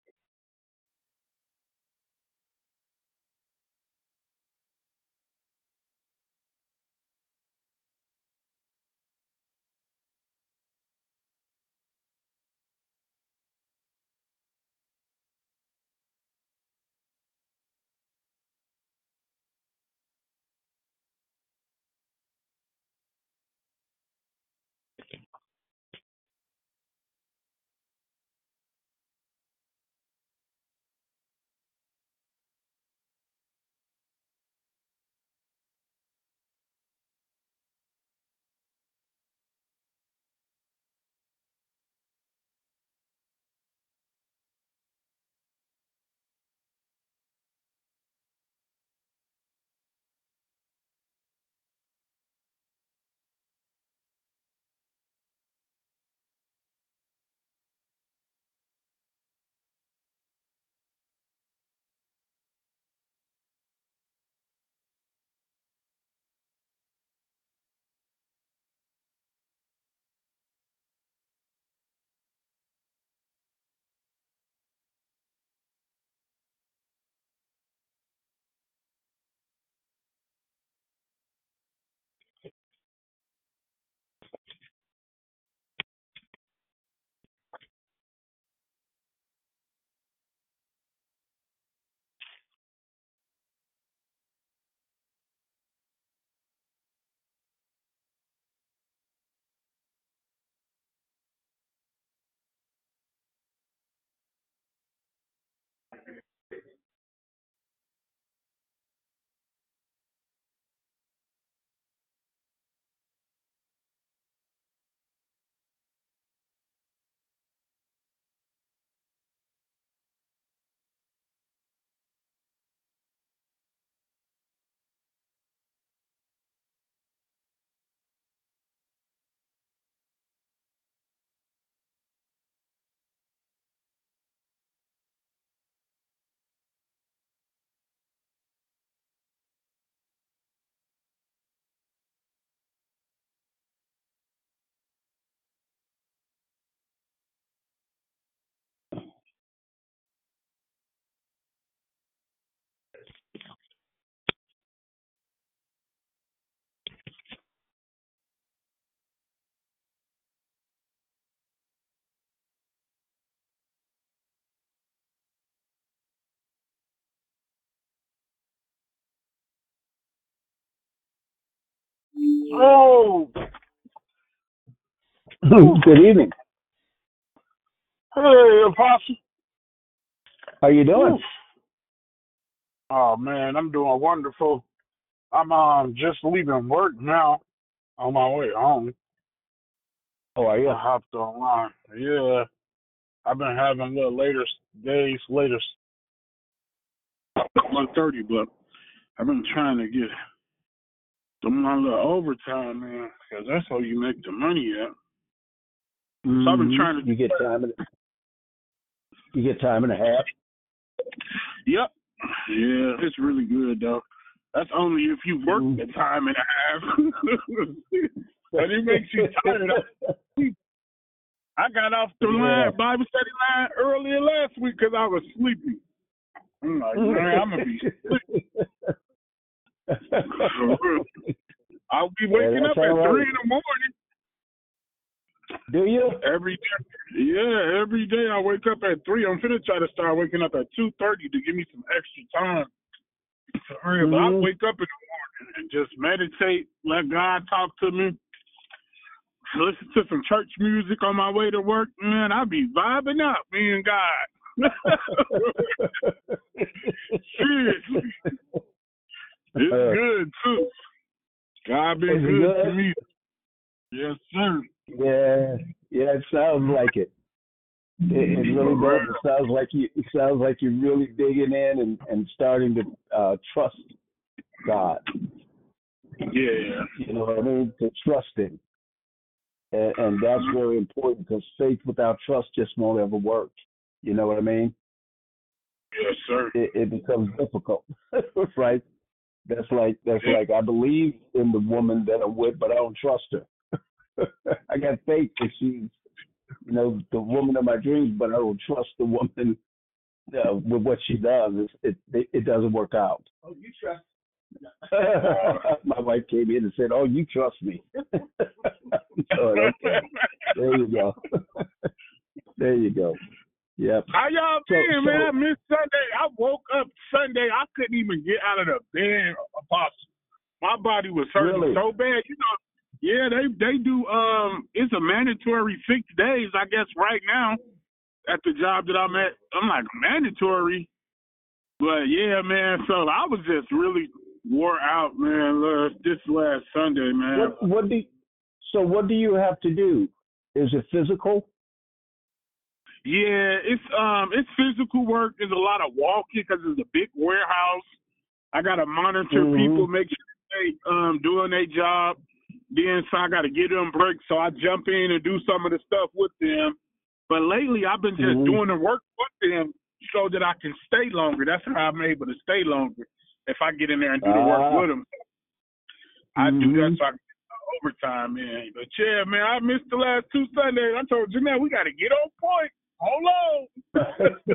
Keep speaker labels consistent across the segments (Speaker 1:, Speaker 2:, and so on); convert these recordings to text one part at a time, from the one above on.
Speaker 1: Oh,
Speaker 2: Good evening.
Speaker 1: hey, Apostle.
Speaker 2: How you doing?
Speaker 1: Oof. Oh man, I'm doing wonderful. I'm just leaving work now on my way home.
Speaker 2: How are
Speaker 1: I
Speaker 2: you?
Speaker 1: hopped online. Yeah, I've been having a little later days, later 1:30, but I've been trying to get my little overtime, man, because that's how you make the money at. So I've been trying to.
Speaker 2: You get time and a half.
Speaker 1: Yep. Yeah, it's really good though. That's only if you work
Speaker 2: Mm.
Speaker 1: the time and a half. And it makes you tired. I got off the
Speaker 2: Yeah.
Speaker 1: line, Bible study line earlier last week because I was sleepy. I'm like, man, I'm gonna be sleepy. I'll be
Speaker 2: Yeah,
Speaker 1: waking
Speaker 2: that's
Speaker 1: up
Speaker 2: all
Speaker 1: at
Speaker 2: right.
Speaker 1: 3 in the morning
Speaker 2: Do you?
Speaker 1: every day. Yeah, every day I wake up at 3. I'm finna try to start waking up at 2:30 to give me some extra time to hurry. But I
Speaker 2: Mm.
Speaker 1: wake up in the morning and just meditate, let God talk to me, listen to some church music on my way to work. Man, I be vibing out, me and God. Seriously, it's good too. God
Speaker 2: Is
Speaker 1: been
Speaker 2: it
Speaker 1: good to
Speaker 2: good?
Speaker 1: me. Yes, sir.
Speaker 2: Yeah. Yeah. It sounds like it. It really
Speaker 1: For
Speaker 2: does. It sounds like you're really digging in and starting to trust God.
Speaker 1: real. Yeah.
Speaker 2: You know what I mean? To trust Him, and that's very important because faith without trust just won't ever work. You know what I mean?
Speaker 1: Yes, sir.
Speaker 2: It becomes difficult, right? That's
Speaker 1: Yeah.
Speaker 2: like I believe in the woman that I'm with, but I don't trust her. I got faith that she's the woman of my dreams, but I don't trust the woman with what she does, it doesn't work out.
Speaker 3: Oh, you trust?
Speaker 2: My wife came in and said, "Oh, you trust me." So, okay, there you go. There you go. Yep.
Speaker 1: How y'all been, man? I missed Sunday. I woke up Sunday. I couldn't even get out of the bed, Apostle. My body was hurting so bad. You know, yeah, they do. It's a mandatory 6 days, I guess, right now at the job that I'm at. I'm like, mandatory? But, yeah, man, so I was just really wore out, man, this last Sunday, man.
Speaker 2: What do you have to do? Is it physical?
Speaker 1: Yeah, it's physical work. There's a lot of walking because it's a big warehouse. I got to monitor people, make sure they doing their job. Then so I got to get them breaks, so I jump in and do some of the stuff with them. But lately I've been just doing the work with them so that I can stay longer. That's how I'm able to stay longer if I get in there and do the work with them. I do that so I can get overtime in. But, yeah, man, I missed the last 2 Sundays. I told Jeanette, we got to get on point. Hold on.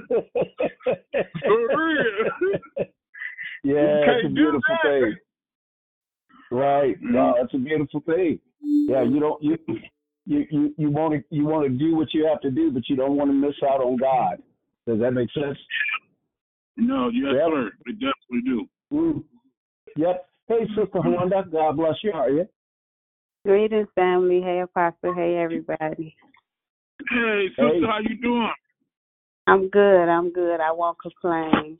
Speaker 1: For real.
Speaker 2: Yeah, it's a beautiful thing. Right. No, that's a beautiful thing. Yeah, you want to do what you have to do, but you don't want to miss out on God. Does that make sense?
Speaker 1: No, yes, sir. We definitely do.
Speaker 2: Yep. Hey, Sister Wanda, God bless you. How are you?
Speaker 4: Greetings, family. Hey, Apostle. Hey, everybody.
Speaker 1: Hey, sister, how you doing?
Speaker 4: I'm good. I won't complain.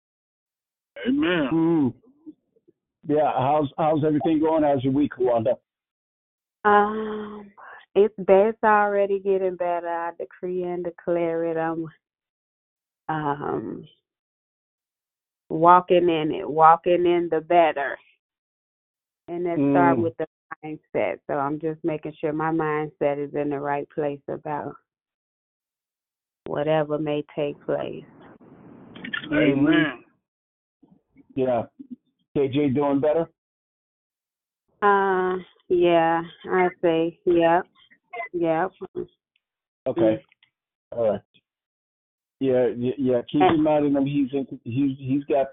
Speaker 1: Amen.
Speaker 2: Yeah, how's everything going? How's your week, Wanda?
Speaker 4: It's already getting better. I decree and declare it. I'm walking in the better. And that starts with the mindset. So I'm just making sure my mindset is in the right place about whatever may take place.
Speaker 1: Amen.
Speaker 2: Yeah. KJ doing better?
Speaker 4: Yeah, I say, yep.
Speaker 2: Okay. All right. Yeah. Keep in mind him. He's got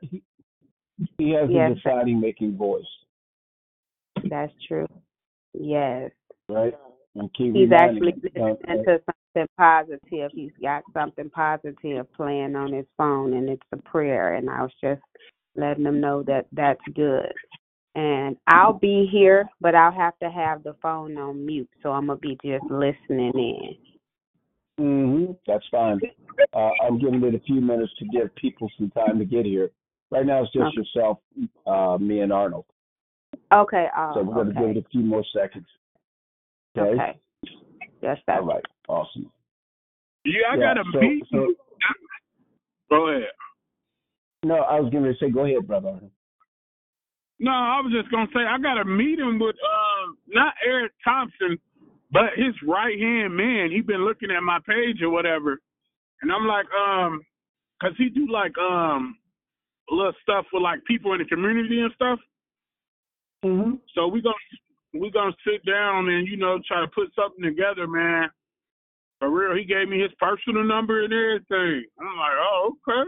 Speaker 2: he has a deciding making voice.
Speaker 4: That's true. Yes.
Speaker 2: Right. And
Speaker 4: he's actually listening to something positive. He's got something positive playing on his phone, and it's a prayer. And I was just letting him know that that's good. And I'll be here, but I'll have to have the phone on mute, so I'm going to be just listening in.
Speaker 2: That's fine. I'm giving it a few minutes to give people some time to get here. Right now it's just yourself, me, and Arnold.
Speaker 4: Okay.
Speaker 2: So we're going to give it a few more seconds. Okay.
Speaker 4: Yes, that's
Speaker 2: all right. Awesome.
Speaker 1: Yeah, I got a meeting. Go ahead.
Speaker 2: No, I was going to say, go ahead, brother.
Speaker 1: No, I was just going to say, I got a meeting with, not Eric Thompson, but his right-hand man. He been looking at my page or whatever. And I'm like, because he do like little stuff with like people in the community and stuff. So we gonna sit down and try to put something together, man. For real, he gave me his personal number and everything. I'm like, oh, okay.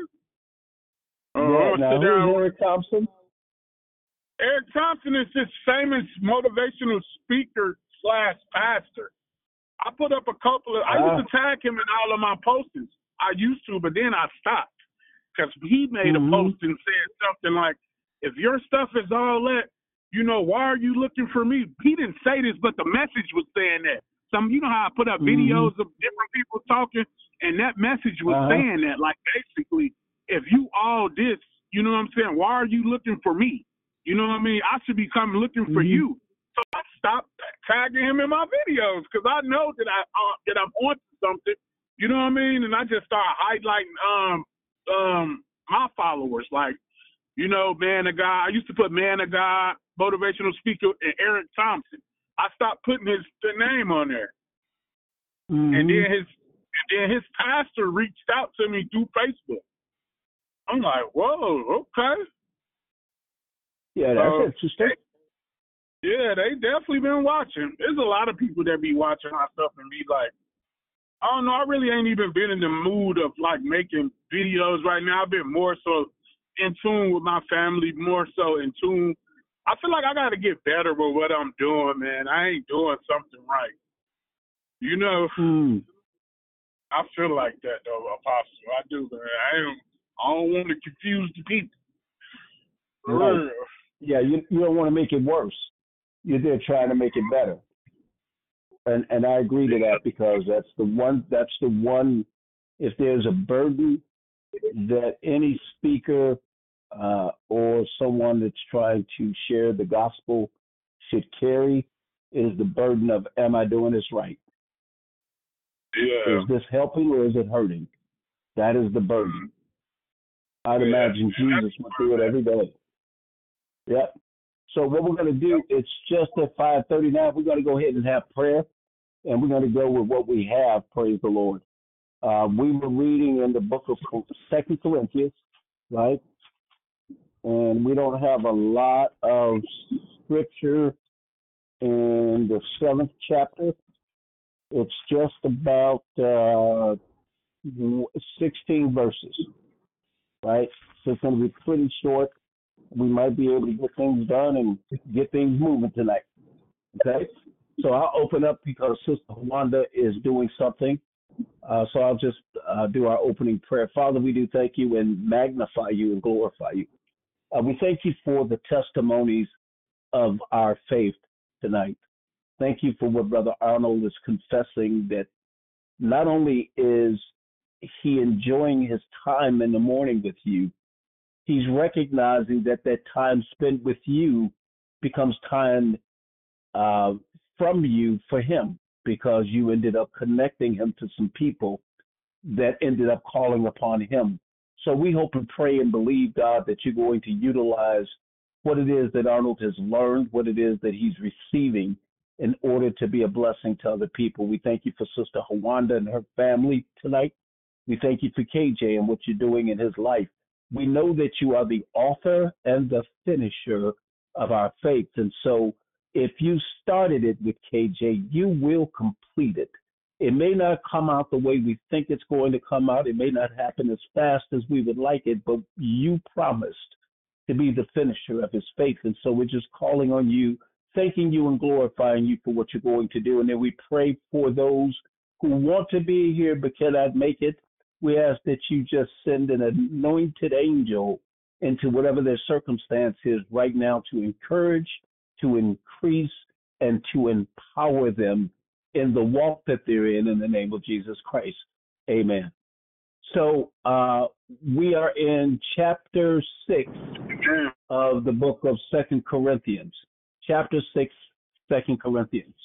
Speaker 2: Now who's Eric Thompson?
Speaker 1: Eric Thompson is this famous motivational speaker / pastor. I put up a couple of. I used to tag him in all of my postings. I used to, but then I stopped because he made a post and said something like, "If your stuff is all that, why are you looking for me?" He didn't say this, but the message was saying that. How I put up videos of different people talking, and that message was saying that, like, basically, if you all this, you know what I'm saying? Why are you looking for me? You know what I mean? I should be coming looking for you. So I stopped tagging him in my videos because I know that I'm on something. You know what I mean? And I just started highlighting my followers, like, Man of God. I used to put Man of God, motivational speaker, and Eric Thompson. I stopped putting the name on there. And then his pastor reached out to me through Facebook. I'm like, whoa, okay.
Speaker 2: Yeah, that's interesting.
Speaker 1: Yeah, they definitely been watching. There's a lot of people that be watching our stuff and be like, I don't know. I really ain't even been in the mood of like making videos right now. I've been more so in tune with my family, more so in tune. I feel like I got to get better with what I'm doing, man. I ain't doing something right. You know, I feel like that though, Apostle. I do, man. I don't want to confuse the people.
Speaker 2: Right. Yeah, you don't want to make it worse. You're there trying to make it better. And I agree to that, because that's the one, if there's a burden that any speaker or someone that's trying to share the gospel should carry, is the burden of, am I doing this right?
Speaker 1: Yeah.
Speaker 2: Is this helping or is it hurting? That is the burden. I'd imagine Jesus went through it every day. Yep. So what we're going to do, it's just at 5:39. We're going to go ahead and have prayer, and we're going to go with what we have. Praise the Lord. We were reading in the book of 2 Corinthians, right? And we don't have a lot of scripture in the 7th chapter. It's just about 16 verses, right? So it's going to be pretty short. We might be able to get things done and get things moving tonight, okay? So I'll open up because Sister Wanda is doing something. So I'll just do our opening prayer. Father, we do thank you and magnify you and glorify you. We thank you for the testimonies of our faith tonight. Thank you for what Brother Arnold is confessing, that not only is he enjoying his time in the morning with you, he's recognizing that time spent with you becomes time from you for him, because you ended up connecting him to some people that ended up calling upon him. So we hope and pray and believe, God, that you're going to utilize what it is that Arnold has learned, what it is that he's receiving, in order to be a blessing to other people. We thank you for Sister Hawanda and her family tonight. We thank you for KJ and what you're doing in his life. We know that you are the author and the finisher of our faith. And so if you started it with KJ, you will complete it. It may not come out the way we think it's going to come out. It may not happen as fast as we would like it, but you promised to be the finisher of his faith. And so we're just calling on you, thanking you and glorifying you for what you're going to do. And then we pray for those who want to be here but cannot make it. We ask that you just send an anointed angel into whatever their circumstance is right now, to encourage, to increase, and to empower them in the walk that they're in the name of Jesus Christ. Amen. So we are in chapter 6 of the book of 2 Corinthians. Chapter 6, 2 Corinthians.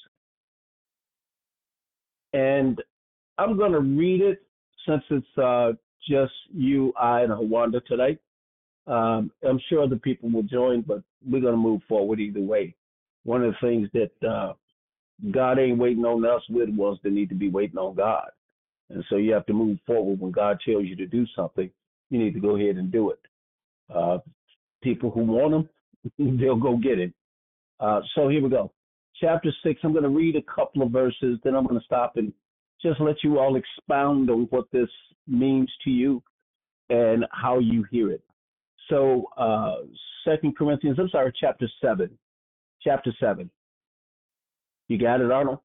Speaker 2: And I'm going to read it since it's just you, I, and Hawanda tonight. I'm sure other people will join, but we're going to move forward either way. One of the things that God ain't waiting on us with was the need to be waiting on God. And so you have to move forward. When God tells you to do something, you need to go ahead and do it. People who want them, they'll go get it. So here we go. Chapter 6, I'm going to read a couple of verses, then I'm going to stop and just let you all expound on what this means to you and how you hear it. So 2 Corinthians, chapter 7. Chapter 7. You got it, Arnold?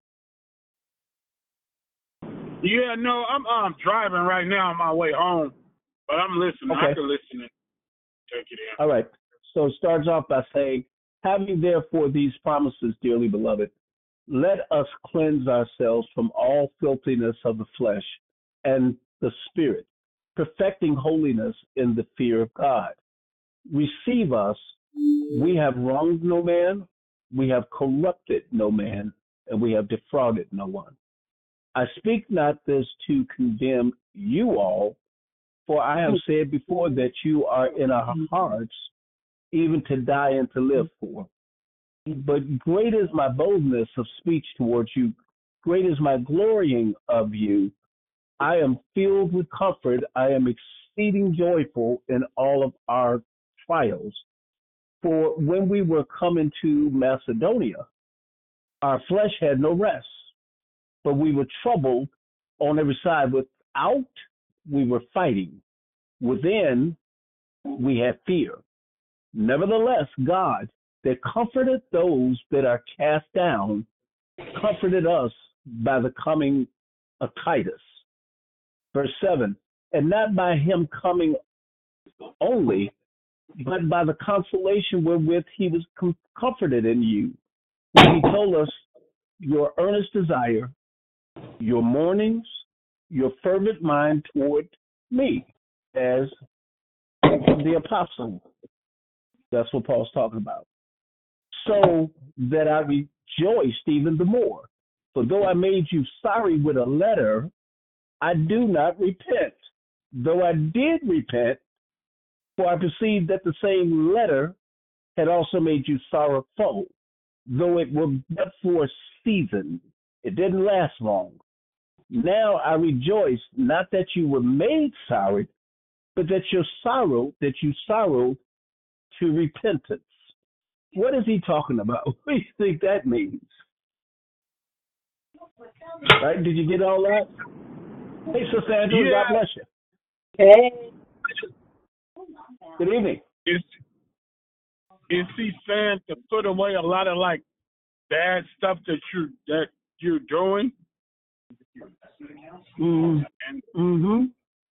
Speaker 1: Yeah, no, I'm driving right now on my way home, but I'm listening. Okay. I can listen and take it in.
Speaker 2: All right. So it starts off by saying, having therefore these promises, dearly beloved, let us cleanse ourselves from all filthiness of the flesh and the spirit, perfecting holiness in the fear of God. Receive us. We have wronged no man, we have corrupted no man, and we have defrauded no one. I speak not this to condemn you all, for I have said before that you are in our hearts, even to die and to live for. But great is my boldness of speech towards you. Great is my glorying of you. I am filled with comfort. I am exceeding joyful in all of our trials. For when we were coming to Macedonia, our flesh had no rest, but we were troubled on every side. Without, we were fighting. Within, we had fear. Nevertheless, God, that comforted those that are cast down, comforted us by the coming of Titus. Verse 7, and not by him coming only, but by the consolation wherewith he was comforted in you. When he told us your earnest desire, your mournings, your fervent mind toward me as the apostle. That's what Paul's talking about. So that I rejoiced even the more. For though I made you sorry with a letter, I do not repent. Though I did repent, for I perceived that the same letter had also made you sorrowful, though it were but for a season. It didn't last long. Now I rejoice, not that you were made sorry, but that you sorrowed to repentance. What is he talking about? What do you think that means? Right? Did you get all that? Hey, Sister Andrew,
Speaker 1: Yeah.
Speaker 2: God bless you.
Speaker 4: Hey.
Speaker 2: Good evening.
Speaker 1: Is he saying to put away a lot of like bad stuff that you're doing?
Speaker 2: Mm-hmm.
Speaker 1: And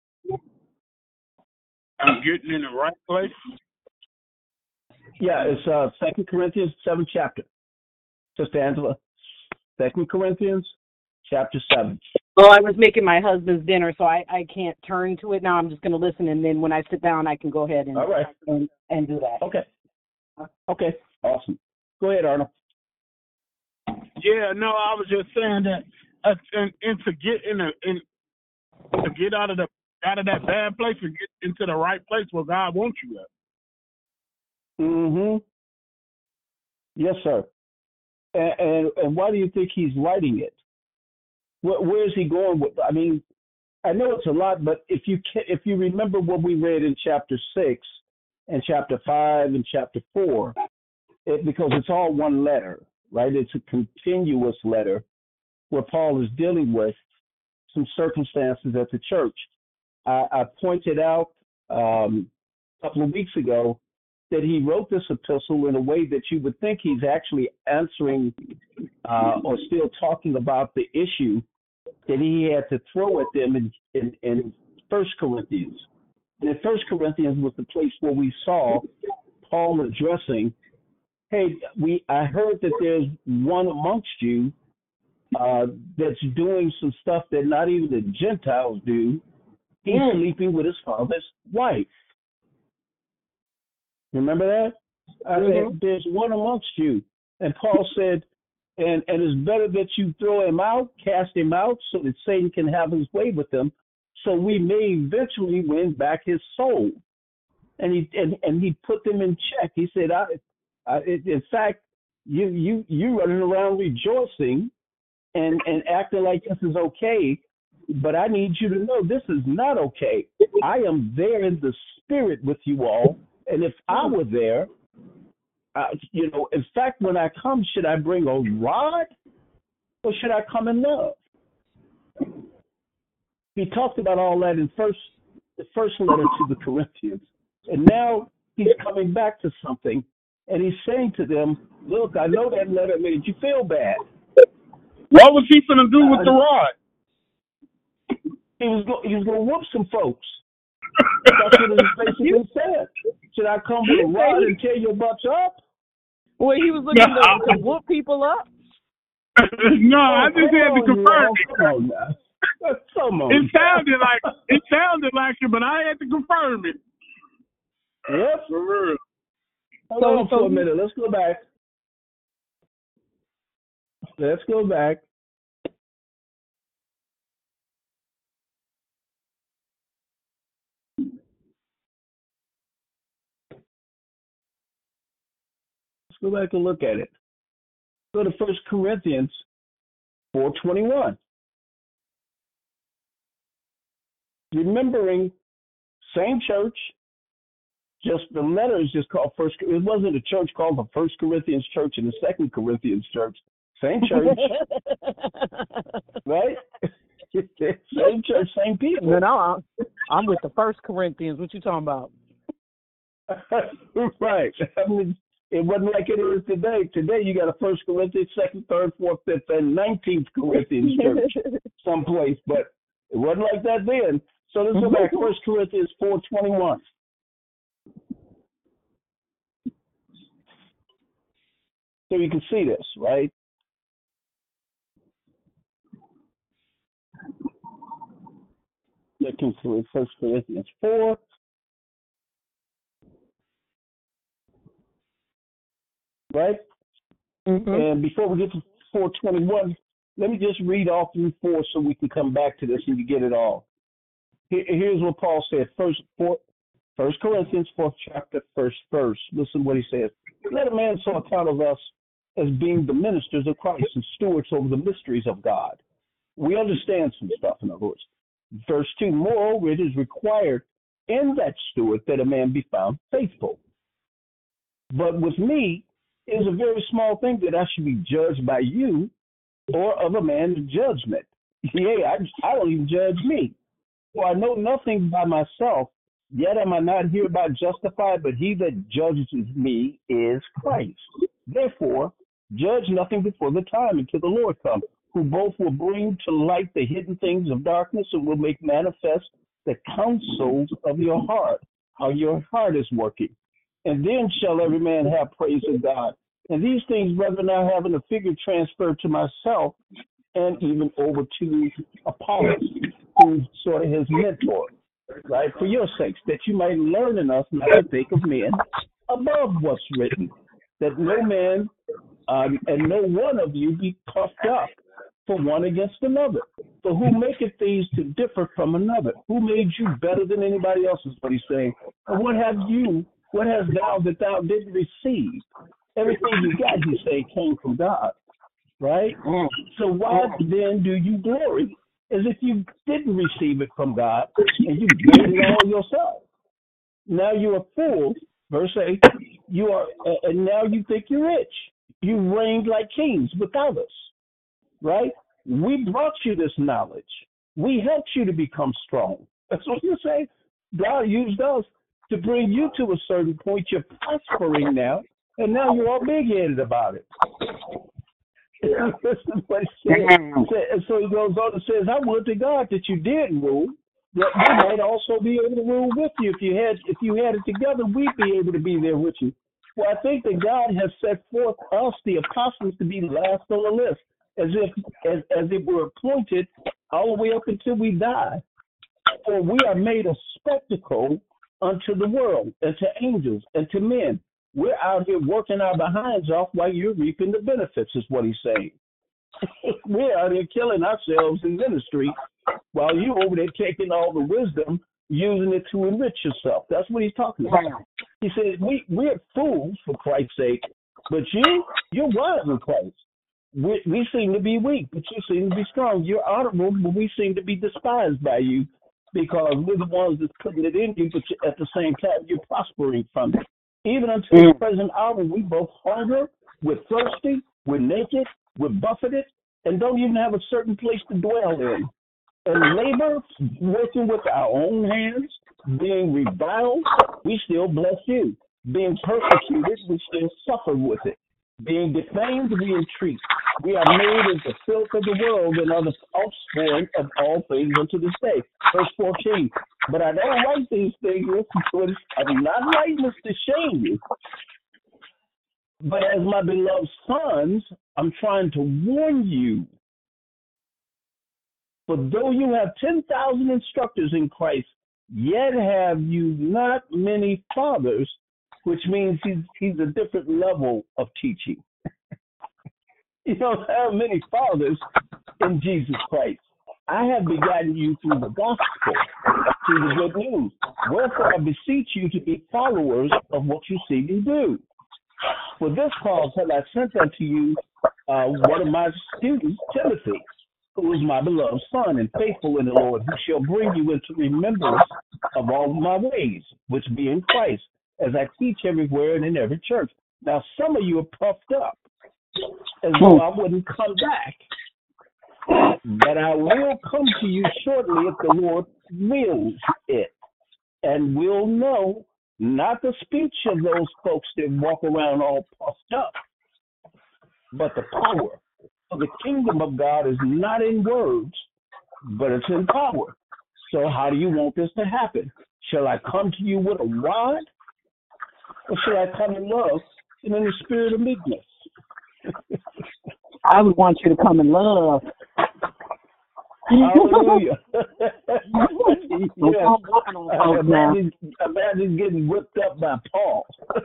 Speaker 1: I'm getting in the right place.
Speaker 2: Yeah, it's 2 Corinthians 7 chapter. Sister Angela, 2 Corinthians chapter 7.
Speaker 3: Well, I was making my husband's dinner, so I can't turn to it now. I'm just going to listen, and then when I sit down, I can go ahead and
Speaker 2: All right.
Speaker 3: and do that.
Speaker 2: Okay, awesome. Go ahead, Arnold.
Speaker 1: Yeah, no, I was just saying that, and to get to get out of that bad place and get into the right place where God wants you at.
Speaker 2: Mm-hmm. Yes, sir. And why do you think he's writing it? Where is he going with? I mean, I know it's a lot, but if you remember what we read in chapter 6 and chapter 5 and chapter 4, because it's all one letter, right? It's a continuous letter where Paul is dealing with some circumstances at the church. I pointed out a couple of weeks ago that he wrote this epistle in a way that you would think he's actually answering or still talking about the issue that he had to throw at them in 1 Corinthians. And 1 Corinthians was the place where we saw Paul addressing, hey, I heard that there's one amongst you that's doing some stuff that not even the Gentiles do. He's sleeping with his father's wife. Remember that? There's one amongst you. And Paul said, and it's better that you throw him out, cast him out, so that Satan can have his way with him, so we may eventually win back his soul. And he put them in check. He said, in fact, you running around rejoicing and acting like this is okay, but I need you to know this is not okay. I am there in the spirit with you all, and if I were there, in fact, when I come, should I bring a rod or should I come in love? He talked about all that in the first letter to the Corinthians. And now he's coming back to something, and he's saying to them, look, I know that letter made you feel bad.
Speaker 1: What was he going to do with the rod?
Speaker 2: He was going to whoop some folks. That's what he basically said. Should I come with a rod and tear your butts up?
Speaker 3: Well, he was looking to whoop people up.
Speaker 1: No, I just had to confirm it.
Speaker 2: Come on.
Speaker 1: It sounded like it, but I had to confirm it.
Speaker 2: Yep.
Speaker 1: For real.
Speaker 2: Hold on for a minute. Let's go back. Let's go back. Go back and look at it. Go to 1 Corinthians 4:21. Remembering, same church, just the letter is just called First. It wasn't a church called the 1 Corinthians Church and the 2 Corinthians Church. Same church, right? Same church, same people.
Speaker 3: No, I'm with the 1 Corinthians. What you talking about?
Speaker 2: Right. I mean, it wasn't like it is today. Today you got a 1 Corinthians, 2nd, 3rd, 4th, 5th, and 19th Corinthians church someplace, but it wasn't like that then. So let's go back. 1 Corinthians 4:21. So you can see this, right? Looking for 1 Corinthians 4. Right?
Speaker 3: Mm-hmm.
Speaker 2: And before we get to 4:21, let me just read all through 4 so we can come back to this and you get it all. Here's what Paul said. 1 Corinthians 4th chapter, 1st verse. Listen to what he says. Let a man so account of us as being the ministers of Christ and stewards over the mysteries of God. We understand some stuff, in other words. Verse 2, moreover, it is required in that steward that a man be found faithful. But with me, it is a very small thing that I should be judged by you or of a man's judgment. Yea, I don't even judge me. For I know nothing by myself, yet am I not hereby justified, but he that judges me is Christ. Therefore, judge nothing before the time until the Lord come, who both will bring to light the hidden things of darkness and will make manifest the counsels of your heart, how your heart is working. And then shall every man have praise of God. And these things, brethren, I have in a figure transferred to myself and even over to Apollos, who sort of his mentor, right, for your sakes, that you might learn in us not to think of men above what's written, that no man and no one of you be puffed up for one against another. For who maketh these to differ from another? Who made you better than anybody else is what he's saying. And what hast thou that thou didn't receive? Everything you got, he say, came from God, right? So why then do you glory as if you didn't receive it from God and you gained it all yourself? Now you are fools, verse 8, you are, and now you think you're rich. You reigned like kings without us, right? We brought you this knowledge. We helped you to become strong. That's what you say. God used us to bring you to a certain point. You're prospering now, and now you're all big-headed about it. Listen what he said. And so he goes on and says, I would to God that you did rule, that we might also be able to rule with you. If you had it together, we'd be able to be there with you. Well, I think that God has set forth us, the apostles, to be last on the list, as if we're appointed all the way up until we die. For we are made a spectacle unto the world, and to angels, and to men. We're out here working our behinds off while you're reaping the benefits, is what he's saying. We're out here killing ourselves in ministry while you over there taking all the wisdom, using it to enrich yourself. That's what he's talking about. He says, we're fools for Christ's sake, but you're wise in Christ. We seem to be weak, but you seem to be strong. You're honorable, but we seem to be despised by you because we're the ones that's putting it in you, but at the same time, you're prospering from it. Even until the present hour, we both hunger, we're thirsty, we're naked, we're buffeted, and don't even have a certain place to dwell in. And labor, working with our own hands, being reviled, we still bless you. Being persecuted, we still suffer with it. Being defamed, we entreat. We are made as the filth of the world and are the offspring of all things unto this day. Verse 14. But I don't write these things, I'm not writing this to shame you. But as my beloved sons, I'm trying to warn you. For though you have 10,000 instructors in Christ, yet have you not many fathers, which means he's a different level of teaching. You don't have many fathers in Jesus Christ. I have begotten you through the gospel, through the good news. Wherefore I beseech you to be followers of what you see me do. For this cause have I sent unto you one of my students, Timothy, who is my beloved son and faithful in the Lord, who shall bring you into remembrance of all my ways, which be in Christ, as I teach everywhere and in every church. Now, some of you are puffed up, as though I wouldn't come back. But I will come to you shortly if the Lord wills it, and will know not the speech of those folks that walk around all puffed up, but the power. So the kingdom of God is not in words, but it's in power. So how do you want this to happen? Shall I come to you with a rod, or shall I come in love and in the spirit of meekness?
Speaker 3: I would want you to come in love.
Speaker 2: Hallelujah. Yeah. Imagine getting whipped up by Paul.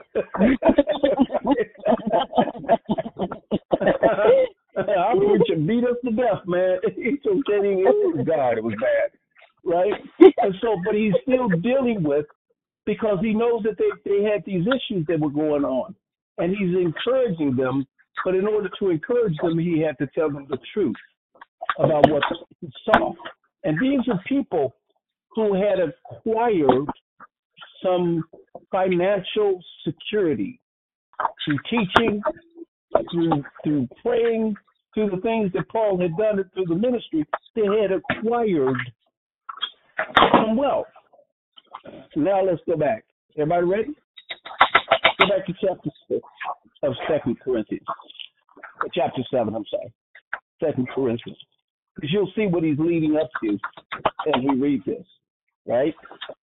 Speaker 2: Our preacher beat us to death, man. He took God, it was bad. Right? And so, but he's still dealing with, because he knows that they had these issues that were going on. And he's encouraging them, but in order to encourage them, he had to tell them the truth about what he saw. And these are people who had acquired some financial security through teaching, through praying, through the things that Paul had done through the ministry. They had acquired some wealth. Now let's go back. Everybody ready? Go back to chapter 6 of 2 Corinthians. Chapter 7, I'm sorry. 2 Corinthians. Because you'll see what he's leading up to as we read this. Right?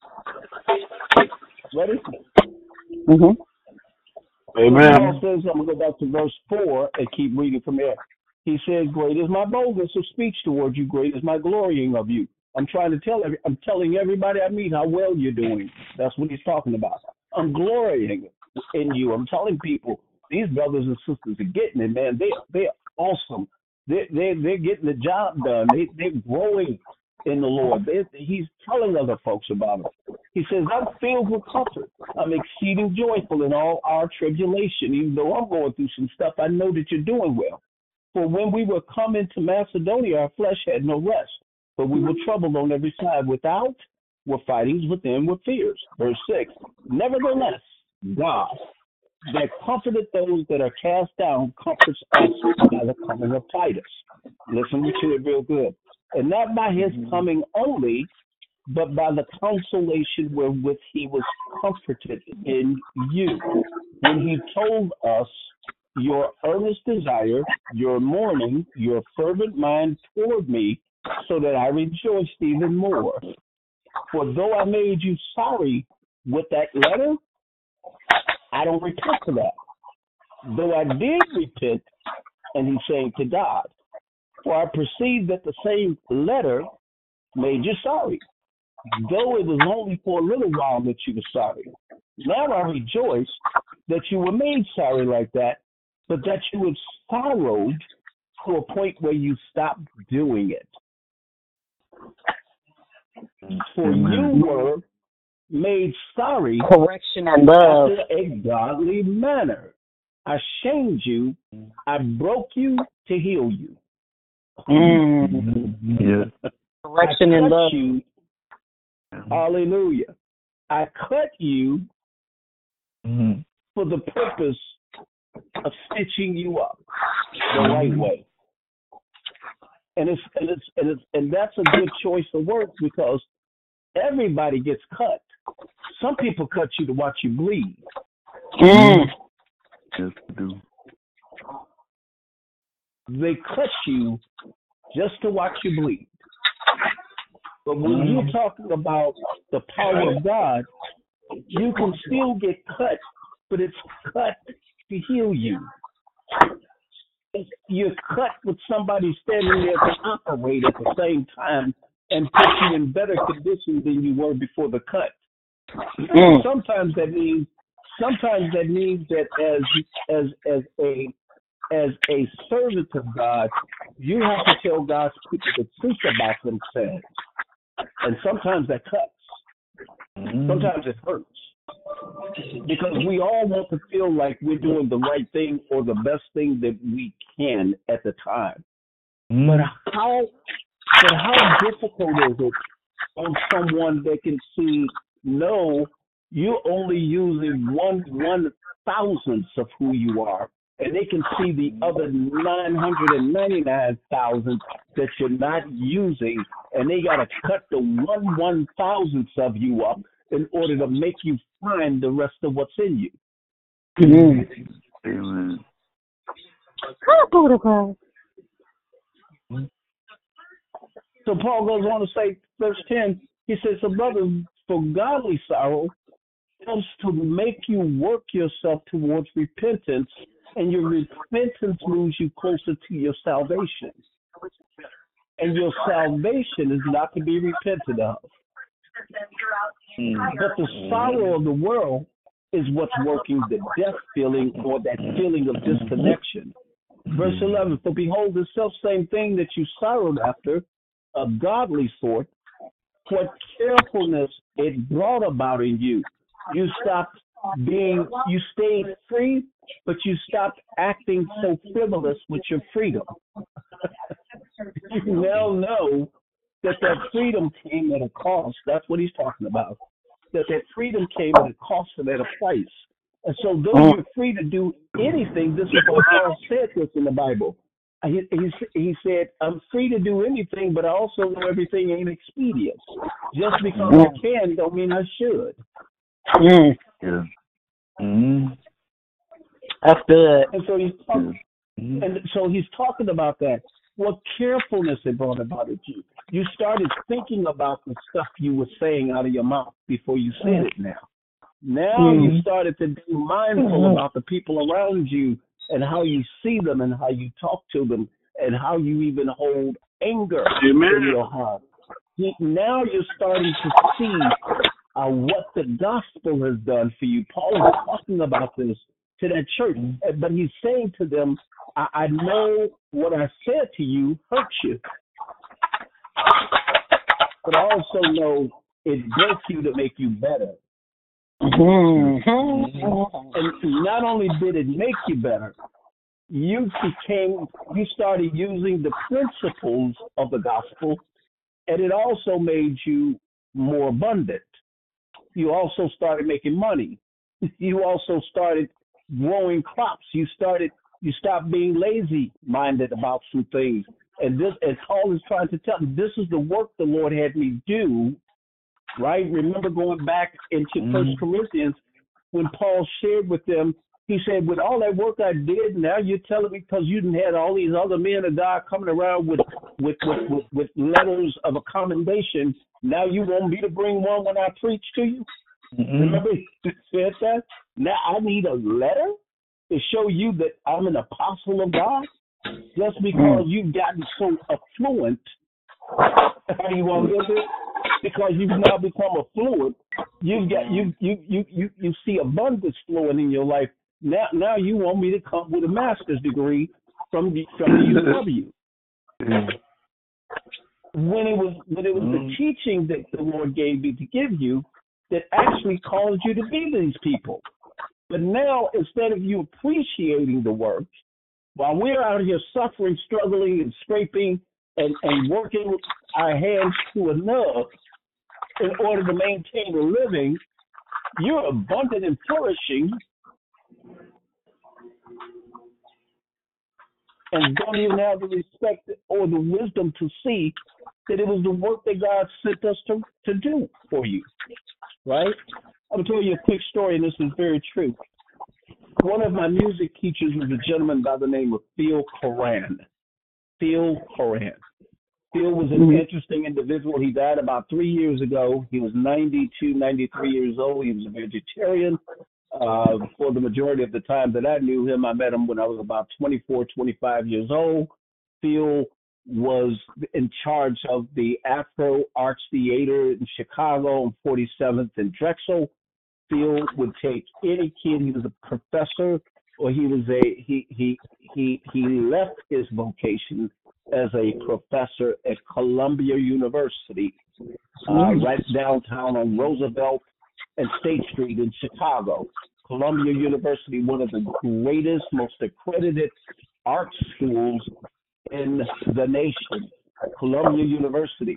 Speaker 2: Ready?
Speaker 3: Mm-hmm.
Speaker 2: Amen. Paul says, I'm going to go back to verse 4 and keep reading from there. He says, great is my boldness of speech towards you. Great is my glorying of you. I'm telling everybody I meet how well you're doing. That's what he's talking about. I'm glorying in you. I'm telling people, these brothers and sisters are getting it, man. They're awesome. They're getting the job done. They're growing in the Lord. He's telling other folks about it. He says, I'm filled with comfort. I'm exceeding joyful in all our tribulation. Even though I'm going through some stuff, I know that you're doing well. For when we were coming to Macedonia, our flesh had no rest, but we were troubled on every side. Without were fightings, within were fears. Verse 6, nevertheless, God, that comforted those that are cast down, comforts us by the coming of Titus. Listen to it real good. And not by his coming only, but by the consolation wherewith he was comforted in you, when he told us your earnest desire, your mourning, your fervent mind toward me, so that I rejoiced even more. For though I made you sorry with that letter, I don't repent for that. Though I did repent, and he's saying to God, for I perceived that the same letter made you sorry, though it was only for a little while that you were sorry. Now I rejoice that you were made sorry like that, but that you have sorrowed to a point where you stopped doing it. For you were made sorry,
Speaker 3: correction and love,
Speaker 2: after a godly manner. I shamed you, I broke you to heal you.
Speaker 3: Yeah. Correction and love.
Speaker 2: You, hallelujah. I cut you for the purpose of stitching you up the right way. And that's a good choice of words, because everybody gets cut. Some people cut you to watch you bleed.
Speaker 5: Yes, they do.
Speaker 2: They cut you just to watch you bleed. But when you're talking about the power of God, you can still get cut, but it's cut to heal you. You're cut with somebody standing there to operate at the same time and put you in better condition than you were before the cut. Sometimes that means that as a servant of God, you have to tell God's people the truth about themselves. And sometimes that cuts. Sometimes it hurts. Because we all want to feel like we're doing the right thing or the best thing that we can at the time. But how difficult is it on someone that can see, no, you're only using 1/1000th of who you are, and they can see the other 999,000 that you're not using, and they got to cut the 1/1000th of you up in order to make you find the rest of what's in you.
Speaker 5: Amen.
Speaker 2: So Paul goes on to say, verse 10, he says, so brothers, for godly sorrow helps to make you work yourself towards repentance, and your repentance moves you closer to your salvation. And your salvation is not to be repented of. But the sorrow of the world is what's working the death feeling, or that feeling of disconnection. Verse 11, for behold, the self-same thing that you sorrowed after, a godly sort, what carefulness it brought about in you. You stayed free, but you stopped acting so frivolous with your freedom. You now know that freedom came at a cost. That's what he's talking about. That freedom came at a cost and at a price. And so though you're free to do anything, this is what Paul said this in the Bible. He said, I'm free to do anything, but I also know everything ain't expedient. Just because I can don't mean I should.
Speaker 5: Yeah.
Speaker 3: That's good.
Speaker 2: And so he's talking about that. What carefulness it brought about in you. You started thinking about the stuff you were saying out of your mouth before you said it now. Now you started to be mindful about the people around you and how you see them and how you talk to them and how you even hold anger in your heart. Now you're starting to see what the gospel has done for you. Paul is talking about this to that church, but he's saying to them, I know what I said to you hurt you, but I also know it broke you to make you better. And not only did it make you better, you started using the principles of the gospel, and it also made you more abundant. You also started making money. You also started growing crops. You stopped being lazy-minded about some things. And Paul is trying to tell them, this is the work the Lord had me do, right? Remember going back into 1 Corinthians when Paul shared with them, he said, with all that work I did, now you're telling me because you didn't have all these other men of God coming around with letters of a commendation, now you want me to bring one when I preach to you? Remember he said that? Now I need a letter to show you that I'm an apostle of God? Just because you've gotten so affluent, how do you want to live it? Because you've now become affluent, you see abundance flowing in your life. Now you want me to come with a master's degree from the UW. When it was the teaching that the Lord gave me to give you that actually caused you to be these people. But now, instead of you appreciating the work, while we're out here suffering, struggling, and scraping and working our hands to a nub in order to maintain a living, you're abundant and flourishing, and don't even have the respect or the wisdom to see that it was the work that God sent us to do for you, right? I'm going to tell you a quick story, and this is very true. One of my music teachers was a gentleman by the name of Phil Coran. Phil was an interesting individual. He died about 3 years ago. He was 92, 93 years old. He was a vegetarian. For the majority of the time that I knew him, I met him when I was about 24, 25 years old. Phil was in charge of the Afro Arts Theater in Chicago on 47th and Drexel. Phil would take any kid. He was a professor, or he left his vocation as a professor at Columbia University, right downtown on Roosevelt and State Street in Chicago. Columbia University, one of the greatest, most accredited art schools in the nation. Columbia University.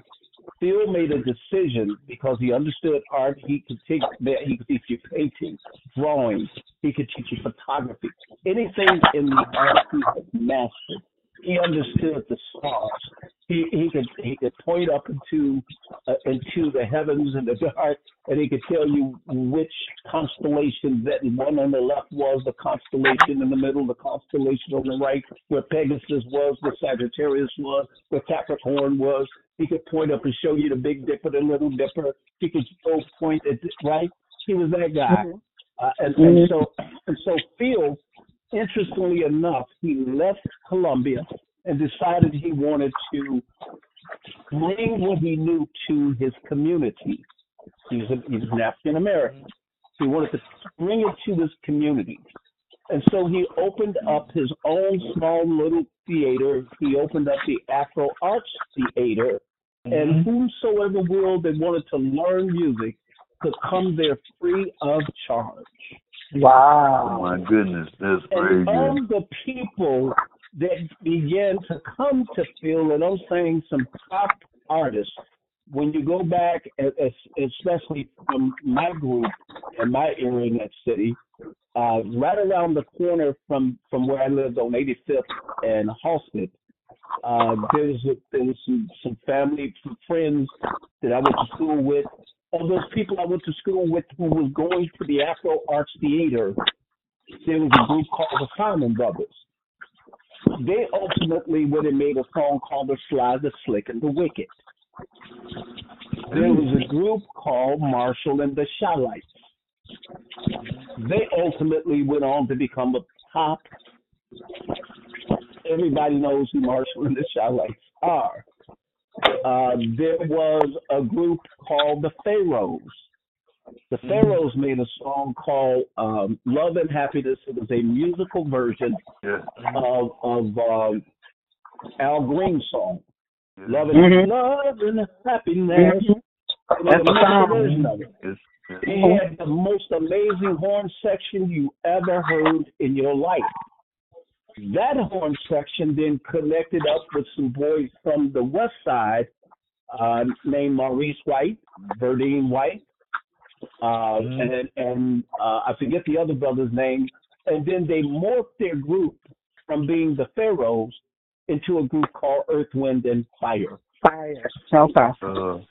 Speaker 2: Phil made a decision because he understood art. He could teach you painting, drawing. He could teach you photography. Anything in the art he had mastered. He understood the stars. He could point up into the heavens and the dark, and he could tell you which constellation that one on the left was, the constellation in the middle, the constellation on the right, where Pegasus was, where Sagittarius was, where Capricorn was. He could point up and show you the Big Dipper, the Little Dipper. He could go point at right. He was that guy, and so Phil. Interestingly enough, he left Colombia and decided he wanted to bring what he knew to his community. He's an African American. He wanted to bring it to his community. And so he opened up his own small little theater. He opened up the Afro Arts Theater, and whomsoever will that wanted to learn music could come there free of charge.
Speaker 5: Wow. Oh my goodness, that's very good.
Speaker 2: And of the people that began to come to Phil, and I'm saying some top artists, when you go back, especially from my group and my area in that city, right around the corner from where I lived on 85th and Halsted, there's some family, some friends that I went to school with. Of those people I went to school with who was going to the Afro Arts Theater, there was a group called the Simon Brothers. They ultimately went and made a song called The Sly, the Slick, and the Wicked. There was a group called Marshall and the Shy-Lights. They ultimately went on to become a top. Everybody knows who Marshall and the Shy-Lights are. There was a group called the Pharaohs. The Pharaohs made a song called Love and Happiness. It was a musical version of Al Green's song. Love and Happiness. That's a version of it. He had the most amazing horn section you ever heard in your life. That horn section then connected up with some boys from the West Side named Maurice White, Verdine White, and I forget the other brother's name. And then they morphed their group from being the Pharaohs into a group called Earth, Wind, and Fire.
Speaker 3: Okay.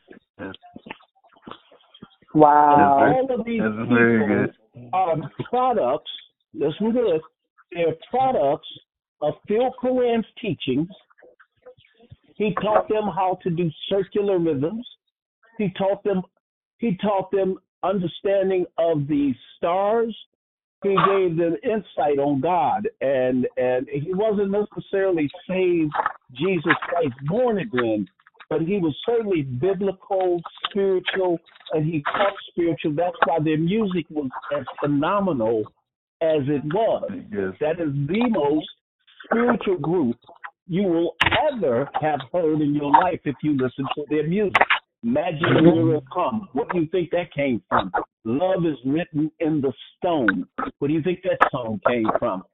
Speaker 2: Wow. And all of these people are products, listen to this, they're products of Phil Coran's teachings. He taught them how to do circular rhythms. He taught them understanding of the stars. He gave them insight on God, and he wasn't necessarily saved Jesus Christ born again, but he was certainly biblical, spiritual, and he taught spiritual. That's why their music was as phenomenal as it was. Yes. That is the most spiritual group you will ever have heard in your life if you listen to their music. Magic Will Come. What do you think that came from? Love is written in the stone. Where do you think that song came from?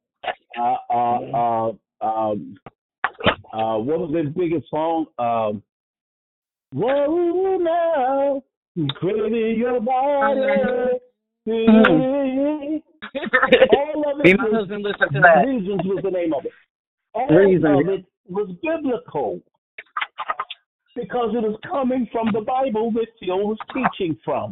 Speaker 2: What was their biggest song? Whoa, now, creating your body. All of it Reasons was the name of it. All of it was biblical because it is coming from the Bible that Phil was teaching from.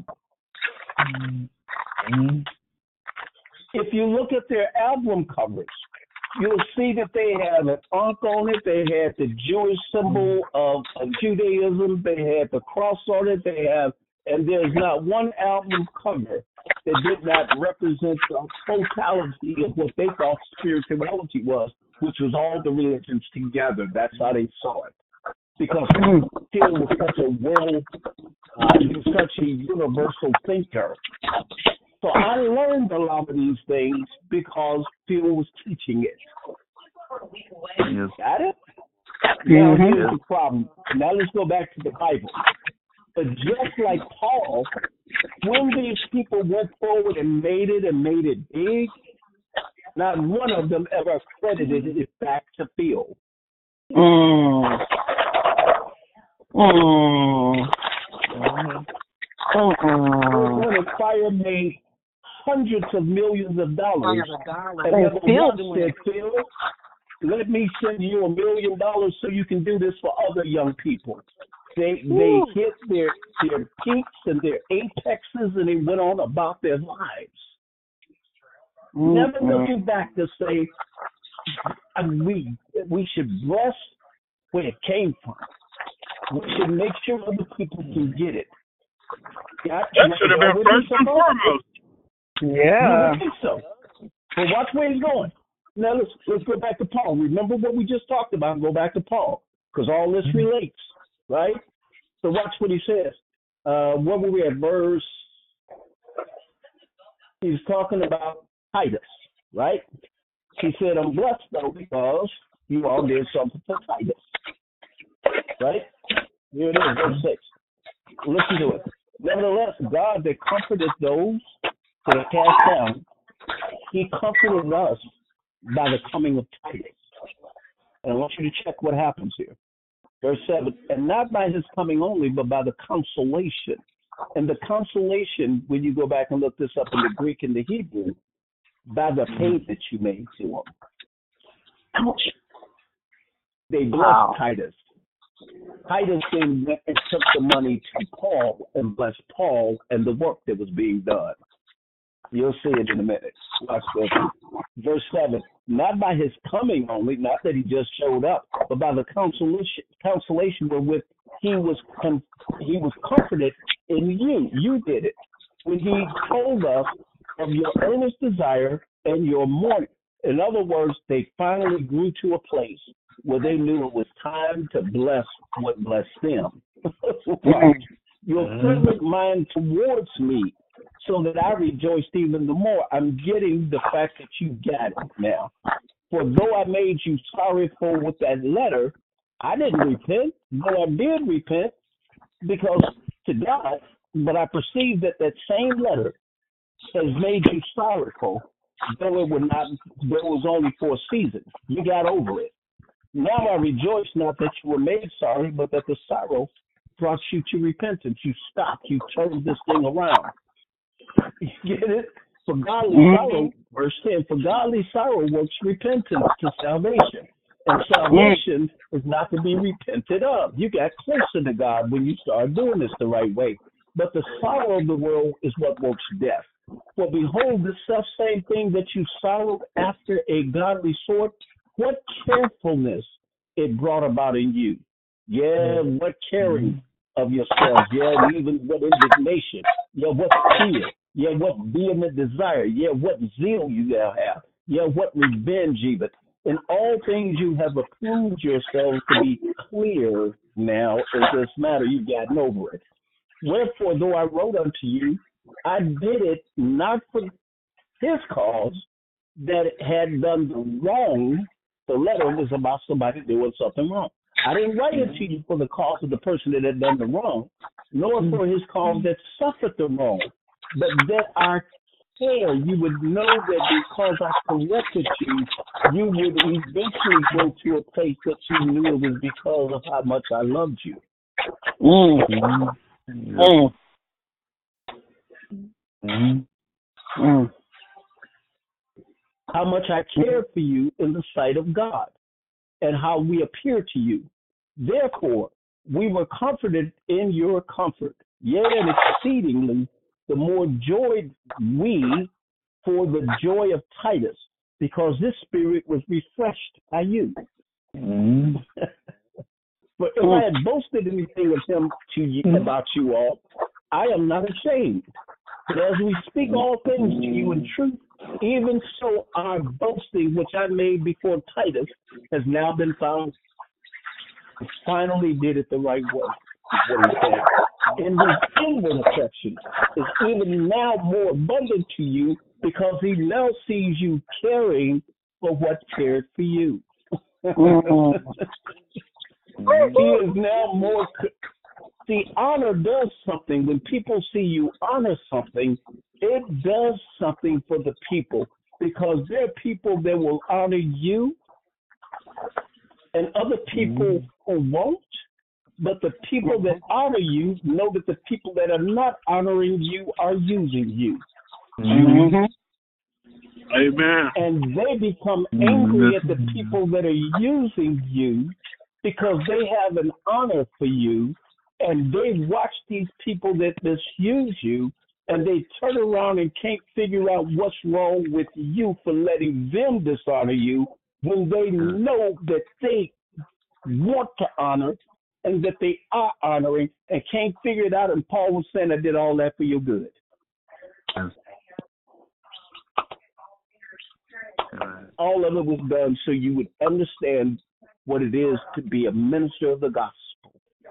Speaker 2: If you look at their album covers, you'll see that they have an ankh on it. They had the Jewish symbol of Judaism. They had the cross on it. And there's not one album cover that did not represent the totality of what they thought spirituality was, which was all the religions together. That's how they saw it. Because Phil was such he was such a universal thinker. So I learned a lot of these things because Phil was teaching it. Yes. Got it? Now here's the problem. Now let's go back to the Bible. But just like Paul, when these people went forward and made it big, not one of them ever credited it back to Phil. When a fire made hundreds of millions of dollars, and never once said, Phil, let me send you $1 million so you can do this for other young people. They hit their peaks and their apexes, and they went on about their lives. Never looking back to say, we should bless where it came from. We should make sure other people can get it.
Speaker 1: That should have been first and foremost.
Speaker 3: Yeah.
Speaker 2: I think so. But watch where he's going. Now let's go back to Paul. Remember what we just talked about and go back to Paul, because all this relates, right? So watch what he says. What were we at? Verse. He's talking about Titus, right? He said, I'm blessed, though, because you all did something for Titus. Right? Here it is, verse 6. Listen to it. Nevertheless, God that comforted those that are cast down, he comforted us by the coming of Titus. And I want you to check what happens here. Verse 7, and not by his coming only, but by the consolation. And the consolation, when you go back and look this up in the Greek and the Hebrew, by the payment you made to him. Ouch. They blessed Titus. Titus then went and took the money to Paul and blessed Paul and the work that was being done. You'll see it in a minute. Watch this. Verse 7, not by his coming only, not that he just showed up, but by the consolation wherewith he was comforted in you. You did it. When he told us of your earnest desire and your mourning. In other words, they finally grew to a place where they knew it was time to bless what blessed them. Your perfect mind towards me, so that I rejoiced even the more. I'm getting the fact that you got it now. For though I made you sorrowful with that letter, I didn't repent, though I did repent, because to God, but I perceived that that same letter has made you sorrowful, though it was only for a season. You got over it. Now I rejoice not that you were made sorry, but that the sorrow brought you to repentance. You stopped. You turned this thing around. You get it? For godly sorrow, verse 10, for godly sorrow works repentance to salvation. And salvation is not to be repented of. You got closer to God when you start doing this the right way. But the sorrow of the world is what works death. For behold, this self-same thing that you sorrowed after a godly sort, what carefulness it brought about in you. Yeah, what caring of yourselves. Yeah, even what indignation. Yeah, what fear. Yeah, what vehement desire. Yeah, what zeal you now have. Yeah, what revenge even. In all things you have approved yourselves to be clear now in this matter. You've gotten over it. Wherefore, though I wrote unto you, I did it not for his cause that had done the wrong. The letter was about somebody doing something wrong. I didn't write it to you for the cause of the person that had done the wrong, nor for his cause that suffered the wrong, but that our care, you would know that because I corrected you, you would eventually go to a place that you knew it was because of how much I loved you. How much I care for you in the sight of God, and how we appear to you. Therefore, we were comforted in your comfort, yea, and exceedingly the more joyed we for the joy of Titus, because this spirit was refreshed by you. But if I had boasted anything of him to you, about you all, I am not ashamed. But as we speak all things to you in truth, even so our boasting, which I made before Titus, has now been found. We finally did it the right way, is what he said. And his inward affection is even now more abundant to you, because he now sees you caring for what cared for you. He is now more... See, honor does something. When people see you honor something, it does something for the people, because there are people that will honor you and other people who won't. But the people that honor you know that the people that are not honoring you are using you.
Speaker 1: Mm-hmm. Amen.
Speaker 2: And they become angry at the people that are using you because they have an honor for you, and they watch these people that misuse you, and they turn around and can't figure out what's wrong with you for letting them dishonor you when they know that they want to honor and that they are honoring and can't figure it out. And Paul was saying, I did all that for your good. All of it was done so you would understand what it is to be a minister of the gospel.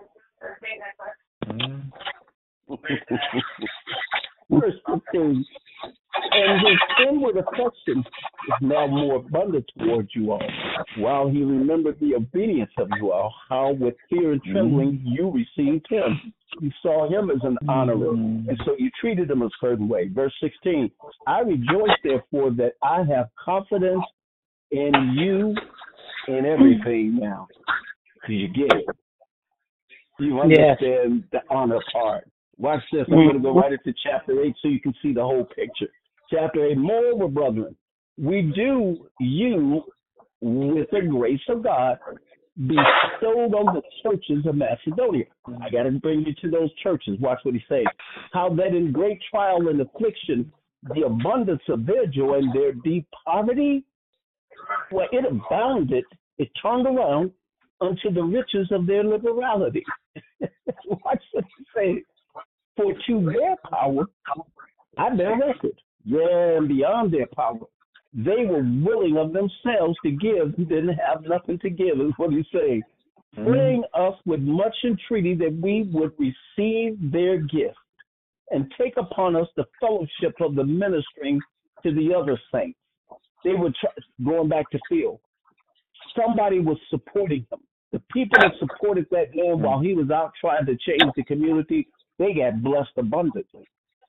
Speaker 2: Verse 15. And his inward affection is now more abundant towards you all, while he remembered the obedience of you all, how with fear and trembling you received him. You saw him as an honorer, and so you treated him a certain way. Verse 16, I rejoice, therefore, that I have confidence in you in everything now. Do you get it? You understand the honor part. Watch this. I'm going to go right into chapter 8 so you can see the whole picture. Chapter 8, moreover, brethren, we do you, with the grace of God, bestowed on the churches of Macedonia. I got to bring you to those churches. Watch what he says. How that in great trial and affliction, the abundance of their joy and their deep poverty, well, it abounded, it turned around unto the riches of their liberality. Watch what he says. For to their power, I bear record. Yeah, and beyond their power, they were willing of themselves to give who didn't have nothing to give, is what he's saying. Praying us with much entreaty that we would receive their gift and take upon us the fellowship of the ministering to the other saints. They were going back to Phil. Somebody was supporting him. The people that supported that man while he was out trying to change the community, they got blessed abundantly.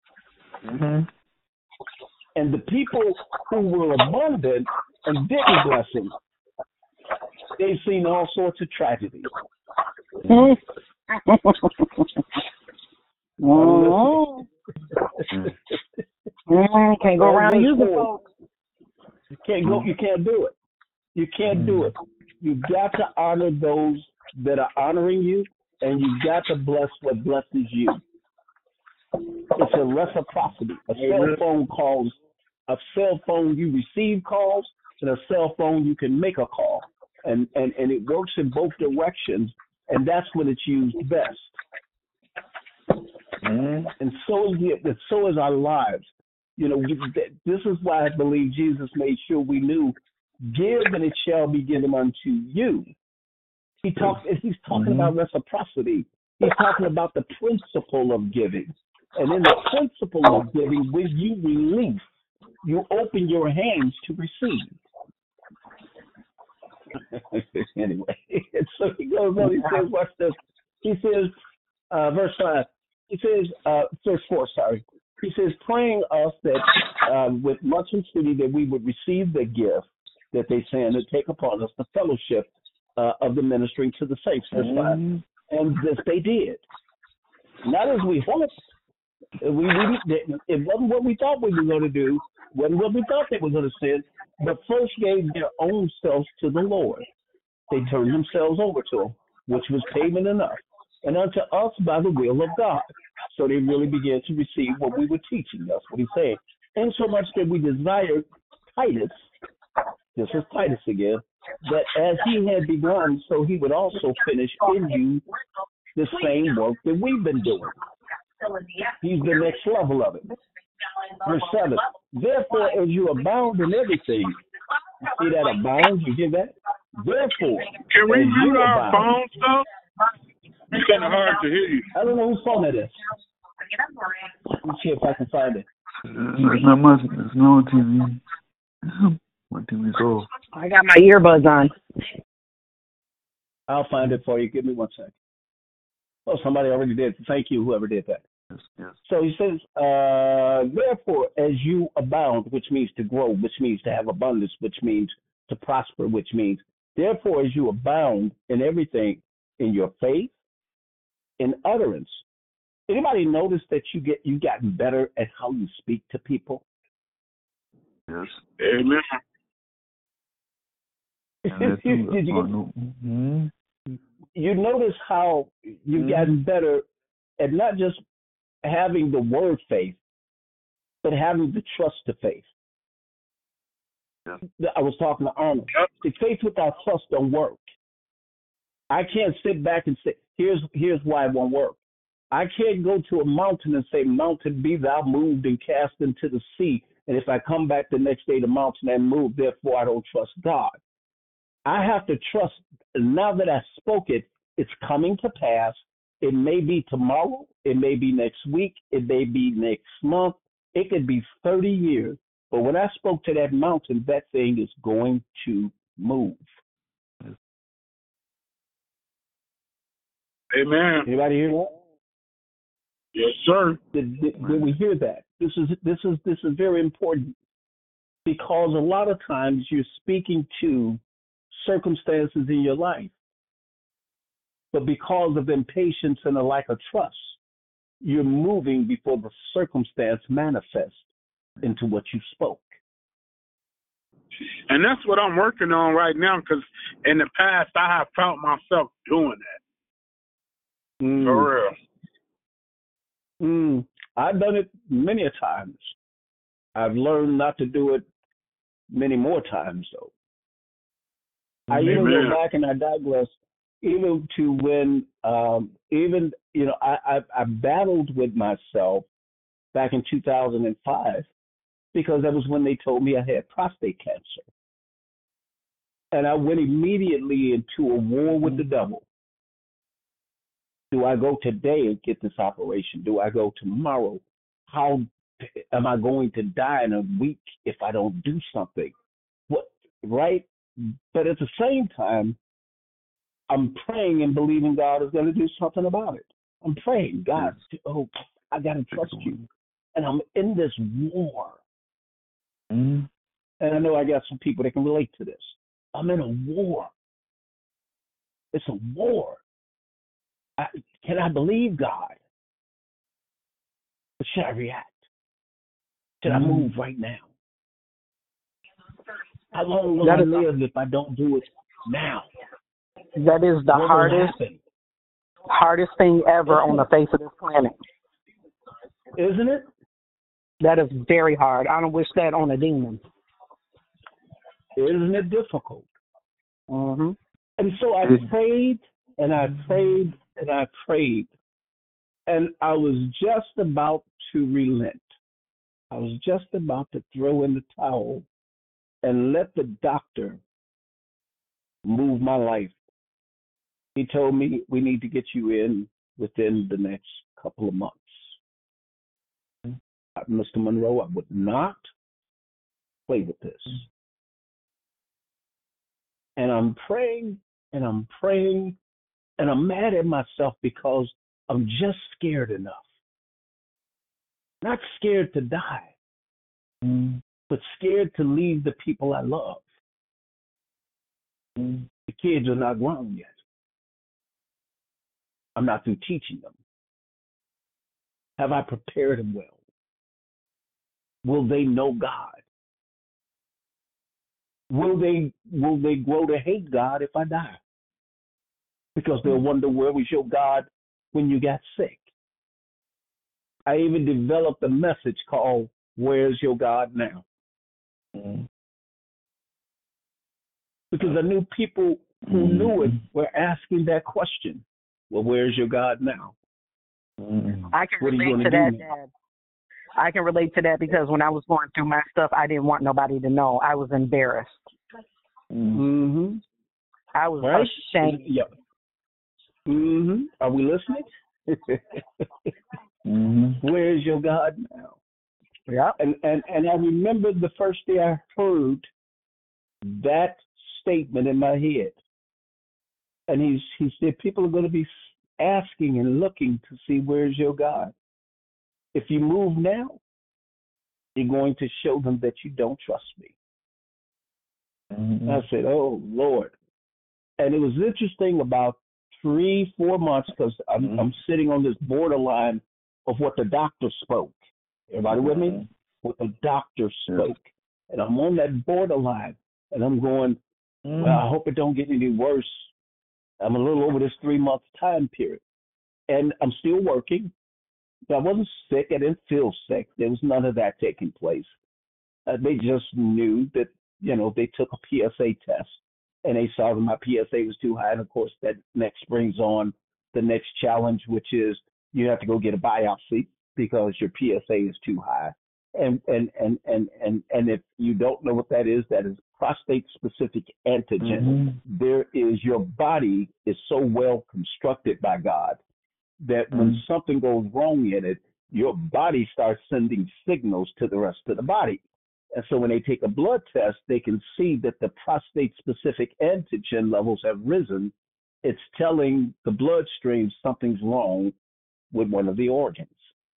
Speaker 2: And the people who were abundant and didn't bless him, they've seen all sorts of tragedies.
Speaker 3: Can't go around and use it.
Speaker 2: You can't do it. You can't do it. You've got to honor those that are honoring you, and you've got to bless what blesses you. It's a reciprocity. A cell phone, you receive calls, and a cell phone, you can make a call. And it works in both directions, and that's when it's used best. And so is our lives. You know, this is why I believe Jesus made sure we knew, give and it shall be given unto you. He's talking about reciprocity. He's talking about the principle of giving. And in the principle of giving, when you release, you open your hands to receive. Anyway, so he goes on, he says, watch this. He says, verse 5, he says, verse 4, sorry. He says, praying us that with much entreaty that we would receive the gift that they send and take upon us the fellowship of the ministering to the saints. Verse 5. And this they did. Not as we hoped. It wasn't what we thought we were going to do, wasn't what we thought they were going to send, but first gave their own selves to the Lord. They turned themselves over to him, which was payment enough, and unto us by the will of God. So they really began to receive what we were teaching. That's what he's saying. And so much that we desired Titus, this is Titus again, that as he had begun, so he would also finish in you the same work that we've been doing. He's the next level of it. Verse 7. Therefore, as you abound in everything, you see that abound? You hear that? Therefore,
Speaker 1: can we mute our phones though? It's kind of hard to hear you.
Speaker 2: I don't know whose phone it is. Let me see if I can find it.
Speaker 5: It's not much. It's no TV. My TV's off.
Speaker 3: I got my earbuds on.
Speaker 2: I'll find it for you. Give me 1 second. Oh, somebody already did. Thank you, whoever did that.
Speaker 5: Yes.
Speaker 2: So he says, therefore, as you abound, which means to grow, which means to have abundance, which means to prosper, which means, therefore, as you abound in everything, in your faith, in utterance. Anybody notice that you've gotten better at how you speak to people?
Speaker 5: Yes.
Speaker 1: Amen.
Speaker 2: You notice how you've gotten better at not just having the word faith, but having the trust to faith.
Speaker 5: Yeah.
Speaker 2: I was talking to Arnold. The faith without trust don't work. I can't sit back and say, here's why it won't work. I can't go to a mountain and say, mountain, be thou moved and cast into the sea. And if I come back the next day, the mountain had moved, therefore I don't trust God. I have to trust, now that I spoke it, it's coming to pass. It may be tomorrow. It may be next week. It may be next month. It could be 30 years. But when I spoke to that mountain, that thing is going to move.
Speaker 1: Amen.
Speaker 2: Anybody hear that?
Speaker 1: Yes, sir.
Speaker 2: Did we hear that? This is very important, because a lot of times you're speaking to circumstances in your life, but because of impatience and a lack of trust, you're moving before the circumstance manifests into what you spoke.
Speaker 1: And that's what I'm working on right now, because in the past I have found myself doing that. For real.
Speaker 2: I've done it many a times. I've learned not to do it many more times, though. I even go back and I digress, even to when, I battled with myself back in 2005, because that was when they told me I had prostate cancer. And I went immediately into a war with the devil. Do I go today and get this operation? Do I go tomorrow? How am I going to die in a week if I don't do something? What, right? But at the same time, I'm praying and believing God is going to do something about it. I'm praying, God, I got to trust you. And I'm in this war. And I know I got some people that can relate to this. I'm in a war. It's a war. Can I believe God? Or should I react? Should I move right now? How long will I live if I don't do it now?
Speaker 3: That is the hardest thing ever on the face of this planet.
Speaker 2: Isn't it?
Speaker 3: That is very hard. I don't wish that on a demon.
Speaker 2: Isn't it difficult?
Speaker 3: Mm-hmm.
Speaker 2: And so I prayed and I prayed and I prayed. And I was just about to relent. I was just about to throw in the towel and let the doctor move my life. He told me, we need to get you in within the next couple of months. Mr. Monroe, I would not play with this. And I'm praying and I'm praying and I'm mad at myself because I'm just scared enough. Not scared to die, but scared to leave the people I love. The kids are not grown yet. I'm not through teaching them. Have I prepared them well? Will they know God? Will they grow to hate God if I die? Because they'll wonder, where was your God when you got sick? I even developed a message called, Where's Your God Now? Because I knew people who knew it were asking that question. Well, where's your God now?
Speaker 3: I can relate to that, Dad. I can relate to that because when I was going through my stuff, I didn't want nobody to know. I was embarrassed. I was ashamed.
Speaker 2: Are we listening? Where's your God now?
Speaker 3: Yeah.
Speaker 2: And I remember the first day I heard that statement in my head. And he said, people are going to be asking and looking to see, where's your God? If you move now, you're going to show them that you don't trust me. I said, oh, Lord. And it was interesting, about 3-4 months because I'm sitting on this borderline of what the doctor spoke. Everybody with me? What the doctor spoke. And I'm on that borderline. And I'm going, well, I hope it don't get any worse. I'm a little over this 3-month time period. And I'm still working. But I wasn't sick. I didn't feel sick. There was none of that taking place. They just knew that, they took a PSA test. And they saw that my PSA was too high. And, of course, that next brings on the next challenge, which is you have to go get a biopsy because your PSA is too high. And if you don't know what that is prostate-specific antigen. There is, your body is so well constructed by God that when something goes wrong in it, your body starts sending signals to the rest of the body. And so when they take a blood test, they can see that the prostate-specific antigen levels have risen. It's telling the bloodstream something's wrong with one of the organs.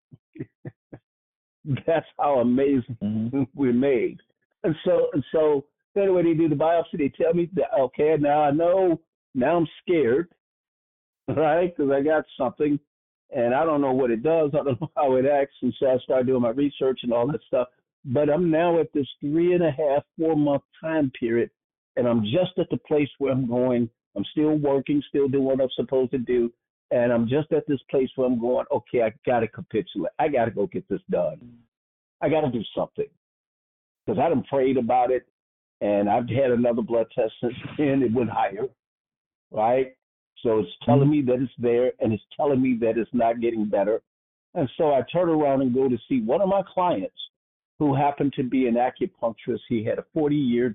Speaker 2: That's how amazing we're made. And so anyway, they do the biopsy. They tell me that, okay, now I know, now I'm scared, right? Because I got something and I don't know what it does. I don't know how it acts. And so I started doing my research and all that stuff. But I'm now at this 3.5-4 month time period, and I'm just at the place where I'm going. I'm still working, still doing what I'm supposed to do. And I'm just at this place where I'm going, okay, I got to capitulate. I got to go get this done. I got to do something. Because I done prayed about it, and I've had another blood test since then. It went higher, right? So it's telling me that it's there, and it's telling me that it's not getting better. And so I turn around and go to see one of my clients who happened to be an acupuncturist. He had a 40-year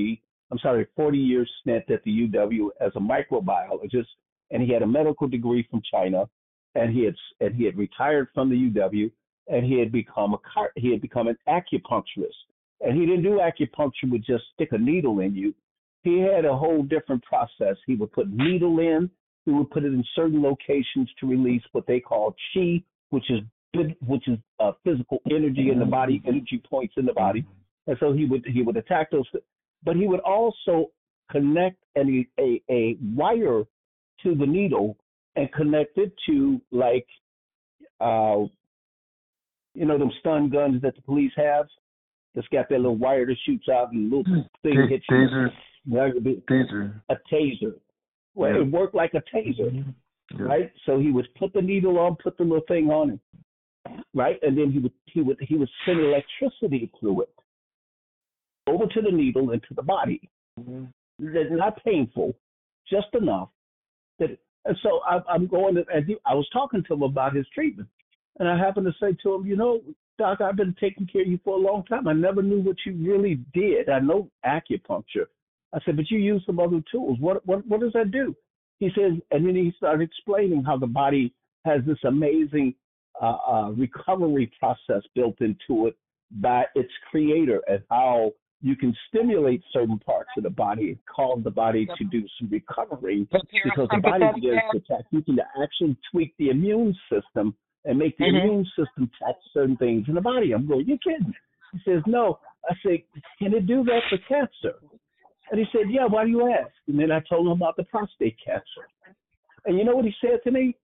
Speaker 2: stint at the UW as a microbiologist, and he had a medical degree from China, and he had retired from the UW, and he had become an acupuncturist. And he didn't do acupuncture with just stick a needle in you. He had a whole different process. He would put needle in. He would put it in certain locations to release what they call chi, which is physical energy in the body, energy points in the body. And so he would attack those. But he would also connect a wire to the needle and connect it to, like, them stun guns that the police have. That's got that little wire that shoots out and a little thing hits you.
Speaker 5: Taser.
Speaker 2: A taser. Well, it worked like a taser, right? So he would put the needle on, put the little thing on him, right? And then he would send electricity through it over to the needle and to the body. It's not painful, just enough that. And so I'm going to. And I was talking to him about his treatment, and I happened to say to him, Doc, I've been taking care of you for a long time. I never knew what you really did. I know acupuncture. I said, but you use some other tools. What does that do? He says, and then he started explaining how the body has this amazing recovery process built into it by its creator, and how you can stimulate certain parts of the body and cause the body to do some recovery because the body begins to attack. You can actually tweak the immune system and make the immune system attack certain things in the body. I'm going, you kidding? He says, no. I say, can it do that for cancer? And he said, yeah, why do you ask? And then I told him about the prostate cancer. And you know what he said to me?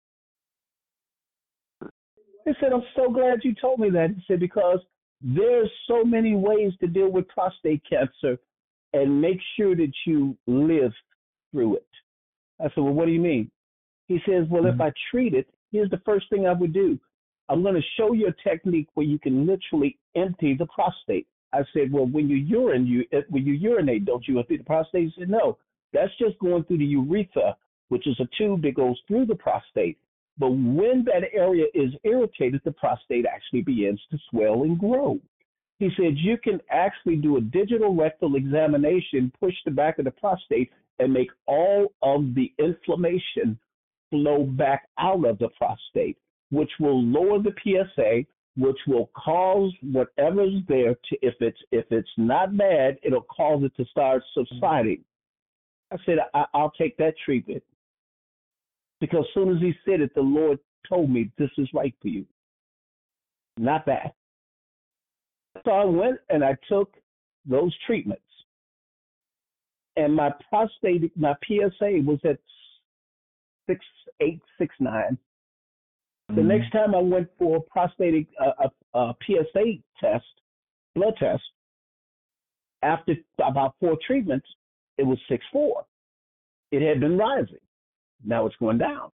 Speaker 2: He said, I'm so glad you told me that. He said, because there's so many ways to deal with prostate cancer and make sure that you live through it. I said, well, what do you mean? He says, well, if I treat it, here's the first thing I would do. I'm going to show you a technique where you can literally empty the prostate. I said, well, when you urinate, don't you empty the prostate? He said, no, that's just going through the urethra, which is a tube that goes through the prostate. But when that area is irritated, the prostate actually begins to swell and grow. He said, you can actually do a digital rectal examination, push the back of the prostate, and make all of the inflammation flow back out of the prostate, which will lower the PSA, which will cause whatever's there to, if it's not bad, it'll cause it to start subsiding. I said, I'll take that treatment. Because as soon as he said it, the Lord told me, this is right for you. Not bad. So I went and I took those treatments. And my PSA was at 6'8", 6'9". The next time I went for a prostate PSA test, blood test, after about 4 treatments, it was 6'4". It had been rising. Now it's going down.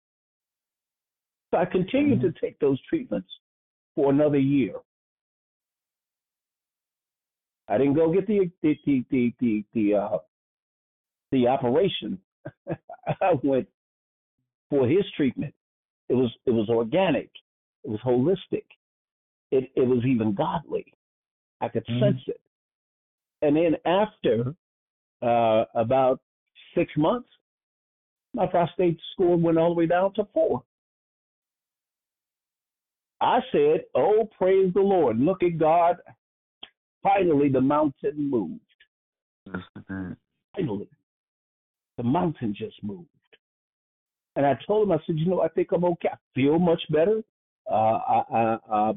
Speaker 2: So I continued to take those treatments for another year. I didn't go get the operation. I went for his treatment. It was organic. It was holistic. It was even godly. I could sense it. And then after about 6 months, my prostate score went all the way down to 4. I said, "Oh, praise the Lord! Look at God! Finally, the mountain moved. Finally, the mountain just moved." And I told him, I said, "I think I'm okay. I feel much better. I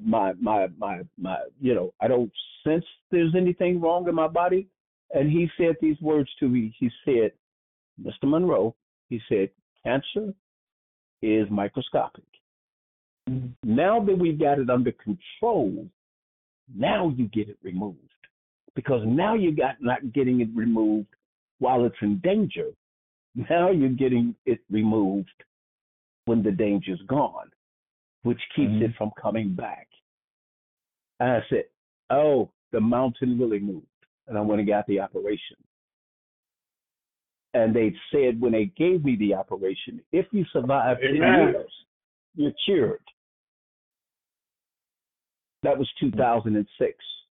Speaker 2: don't sense there's anything wrong in my body." And he said these words to me. He said, "Mr. Monroe," he said, "cancer is microscopic. Now that we've got it under control, now you get it removed. Because now you got not getting it removed while it's in danger. Now you're getting it removed when the danger's gone, which keeps it from coming back." And I said, "Oh, the mountain really moved." And I went and got the operation. And they said when they gave me the operation, if you survive 10 years, you're cured. That was 2006.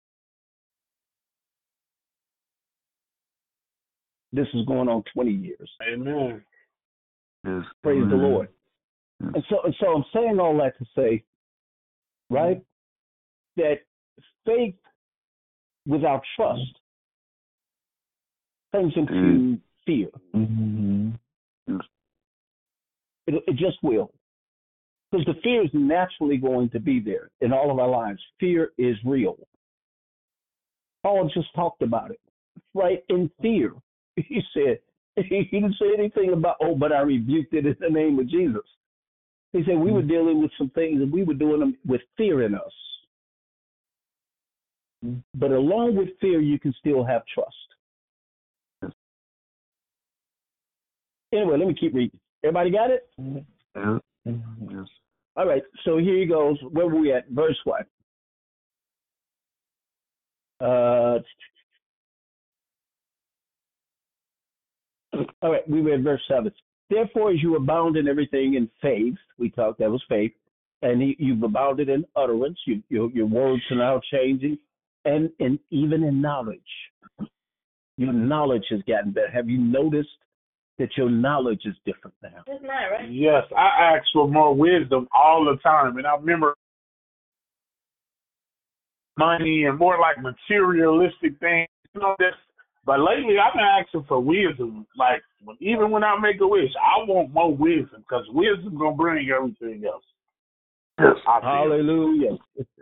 Speaker 2: This is going on 20 years.
Speaker 1: Amen.
Speaker 5: Yes.
Speaker 2: Praise the Lord. And so I'm saying all that to say, right, that faith without trust turns into fear. It just will. Because the fear is naturally going to be there in all of our lives. Fear is real. Paul just talked about it, right? In fear. He said, he didn't say anything about, "Oh, but I rebuked it in the name of Jesus." He said we were dealing with some things and we were doing them with fear in us. But along with fear, you can still have trust. Anyway, let me keep reading. Everybody got it?
Speaker 5: Yes.
Speaker 2: All right, so here he goes. Where were we at? Verse what? All right, we read verse 7. "Therefore, as you abound in everything in faith," we talked, that was faith, "and you've abounded in utterance," your words are now changing, and even in knowledge. Your knowledge has gotten better. Have you noticed that your knowledge is different now?
Speaker 1: That's not right. Yes, I ask for more wisdom all the time, and I remember money and more like materialistic things, this. But lately, I've been asking for wisdom. Like, even when I make a wish, I want more wisdom because wisdom going to bring everything else.
Speaker 5: Yes.
Speaker 2: Hallelujah.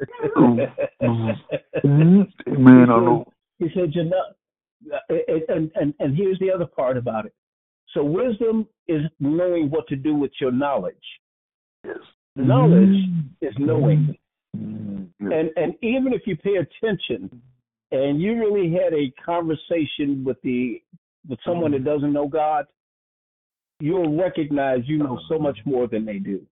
Speaker 5: Amen.
Speaker 2: He said, and here's the other part about it. So wisdom is knowing what to do with your knowledge.
Speaker 5: Yes.
Speaker 2: Knowledge is knowing. And even if you pay attention and you really had a conversation with someone that doesn't know God, you'll recognize you know so much more than they do.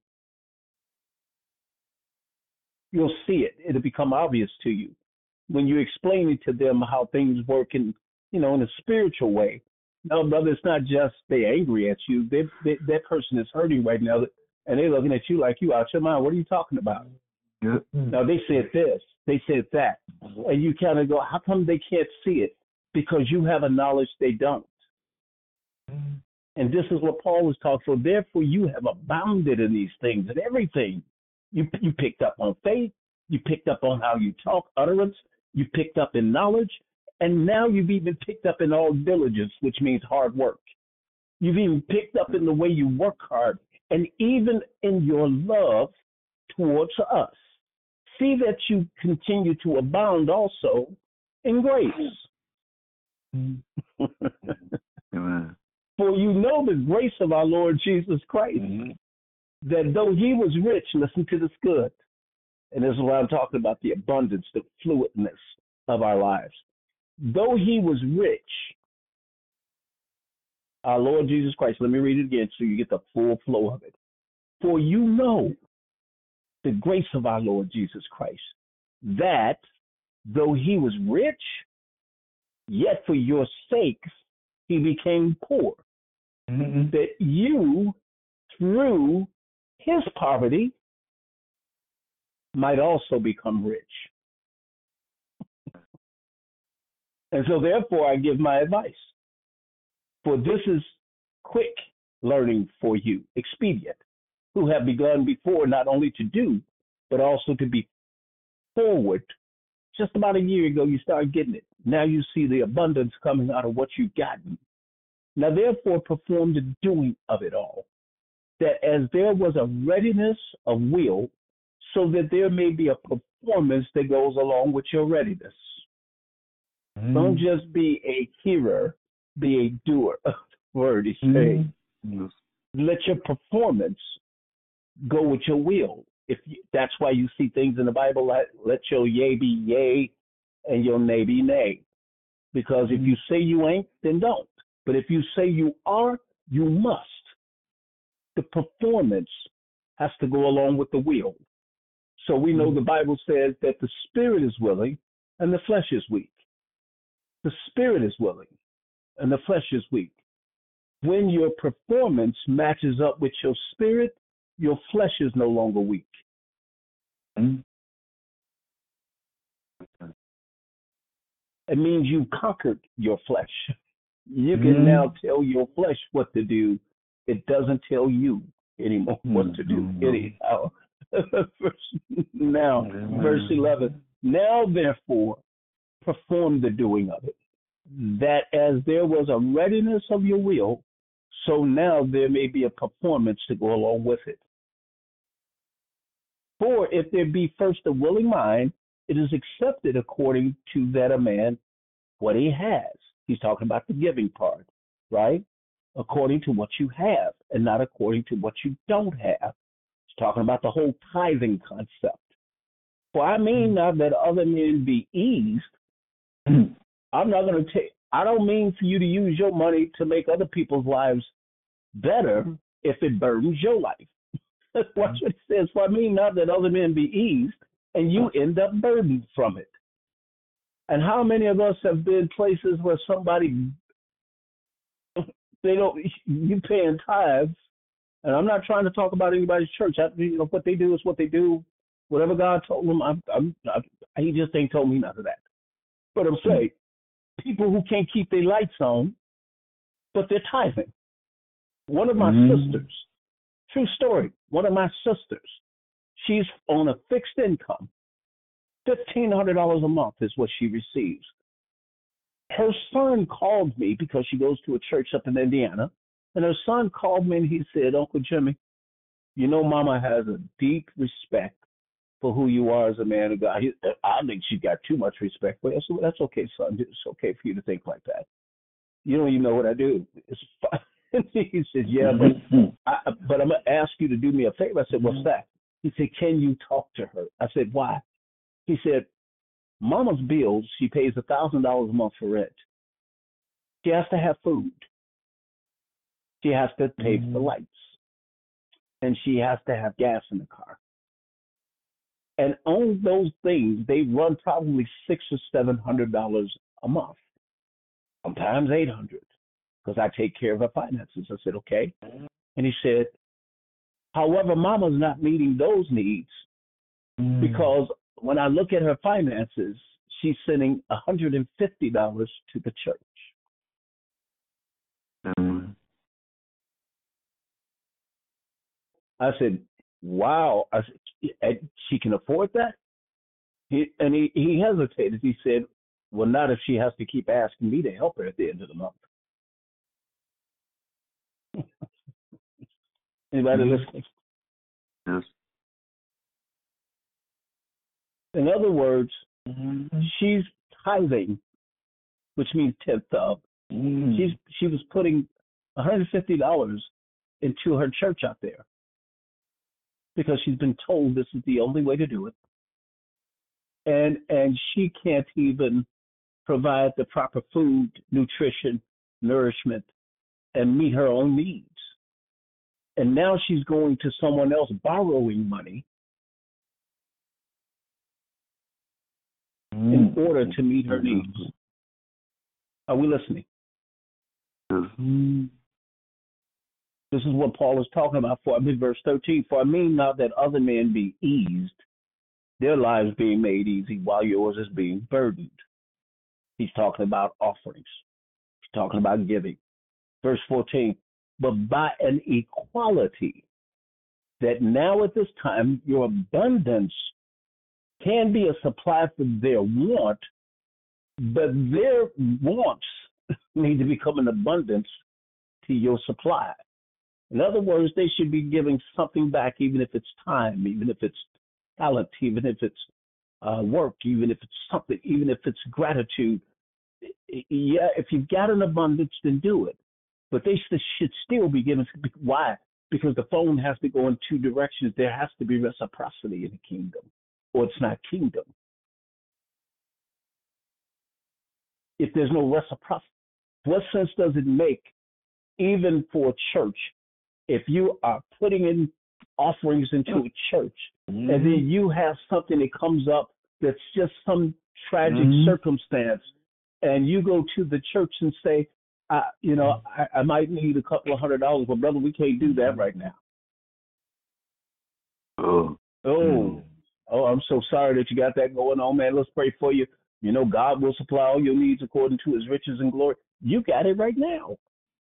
Speaker 2: You'll see it. It'll become obvious to you when you explain it to them how things work in a spiritual way. No, brother, it's not just they're angry at you. That person is hurting right now, and they're looking at you like you out your mind. What are you talking about?
Speaker 5: Yeah.
Speaker 2: Now, they said this, they said that. And you kind of go, how come they can't see it? Because you have a knowledge they don't. And this is what Paul was talking about. Therefore, you have abounded in these things and everything. You picked up on faith. You picked up on how you talk, utterance. You picked up in knowledge. And now you've even picked up in all diligence, which means hard work. You've even picked up in the way you work hard and even in your love towards us. See that you continue to abound also in grace.
Speaker 5: Amen.
Speaker 2: For you know the grace of our Lord Jesus Christ, that though he was rich, listen to this good, and this is what I'm talking about, the abundance, the fluidness of our lives. Though he was rich, our Lord Jesus Christ, let me read it again so you get the full flow of it. For you know the grace of our Lord Jesus Christ, that though he was rich, yet for your sakes he became poor, that you, through his poverty, might also become rich. And so therefore I give my advice. For this is quick learning for you, expedient, who have begun before not only to do, but also to be forward. Just about a year ago, you started getting it. Now you see the abundance coming out of what you've gotten. Now therefore perform the doing of it all, that as there was a readiness of will, so that there may be a performance that goes along with your readiness. Don't just be a hearer, be a doer of the word, he says. Let your performance go with your will. That's why you see things in the Bible like, let your yea be yea and your nay be nay. Because if you say you ain't, then don't. But if you say you are, you must. The performance has to go along with the will. So we know the Bible says that the spirit is willing and the flesh is weak. The spirit is willing and the flesh is weak. When your performance matches up with your spirit, your flesh is no longer weak. It means you conquered your flesh. You can now tell your flesh what to do. It doesn't tell you anymore what to do anyhow. Verse 11. Now, therefore, perform the doing of it, that as there was a readiness of your will, so now there may be a performance to go along with it. For if there be first a willing mind, it is accepted according to that a man what he has. He's talking about the giving part, right? According to what you have and not according to what you don't have. He's talking about the whole tithing concept. For I mean not that other men be eased. I'm not going to take, I don't mean for you to use your money to make other people's lives better if it burdens your life. That's what it says. For I mean not that other men be eased and you end up burdened from it. And how many of us have been places where somebody, you paying tithes, and I'm not trying to talk about anybody's church. What they do is what they do. Whatever God told them, he just ain't told me none of that. But I'm saying, people who can't keep their lights on, but they're tithing. One of my sisters, true story, one of my sisters, she's on a fixed income. $1,500 a month is what she receives. Her son called me because she goes to a church up in Indiana, and her son called me and he said, Uncle Jimmy, you know Mama has a deep respect for who you are as a man of God. I think she got too much respect for you. I said, well, that's okay, son. It's okay for you to think like that. You don't even know what I do. It's fine. He said, yeah, but I'm going to ask you to do me a favor. I said, what's that? He said, can you talk to her? I said, why? He said, Mama's bills, she pays $1,000 a month for rent. She has to have food. She has to pay for the lights. And she has to have gas in the car. And on those things, they run probably $600 or $700 a month, sometimes $800, because I take care of her finances. I said, okay. And he said, however, Mama's not meeting those needs because when I look at her finances, she's sending $150 to the church. I said, wow. I said, she can afford that? He hesitated. He said, well, not if she has to keep asking me to help her at the end of the month. Anybody listening?
Speaker 5: Yes.
Speaker 2: In other words, she's tithing, which means tenth of. She was putting $150 into her church out there because she's been told this is the only way to do it. And she can't even provide the proper food, nutrition, nourishment, and meet her own needs. And now she's going to someone else borrowing money in order to meet her needs. Are we listening? This is what Paul is talking about verse 13. For I mean not that other men be eased, their lives being made easy while yours is being burdened. He's talking about offerings. He's talking about giving. Verse 14, but by an equality, that now at this time your abundance can be a supply for their want, but their wants need to become an abundance to your supply. In other words, they should be giving something back, even if it's time, even if it's talent, even if it's work, even if it's something, even if it's gratitude. Yeah, if you've got an abundance, then do it. But they should still be giving. Why? Because the phone has to go in two directions. There has to be reciprocity in the kingdom, or it's not kingdom. If there's no reciprocity, what sense does it make, even for a church, if you are putting in offerings into a church, and then you have something that comes up that's just some tragic circumstance, and you go to the church and say, I might need a couple of $100. Well, brother, we can't do that right now. I'm so sorry that you got that going on, man. Let's pray for you. God will supply all your needs according to his riches and glory. You got it right now.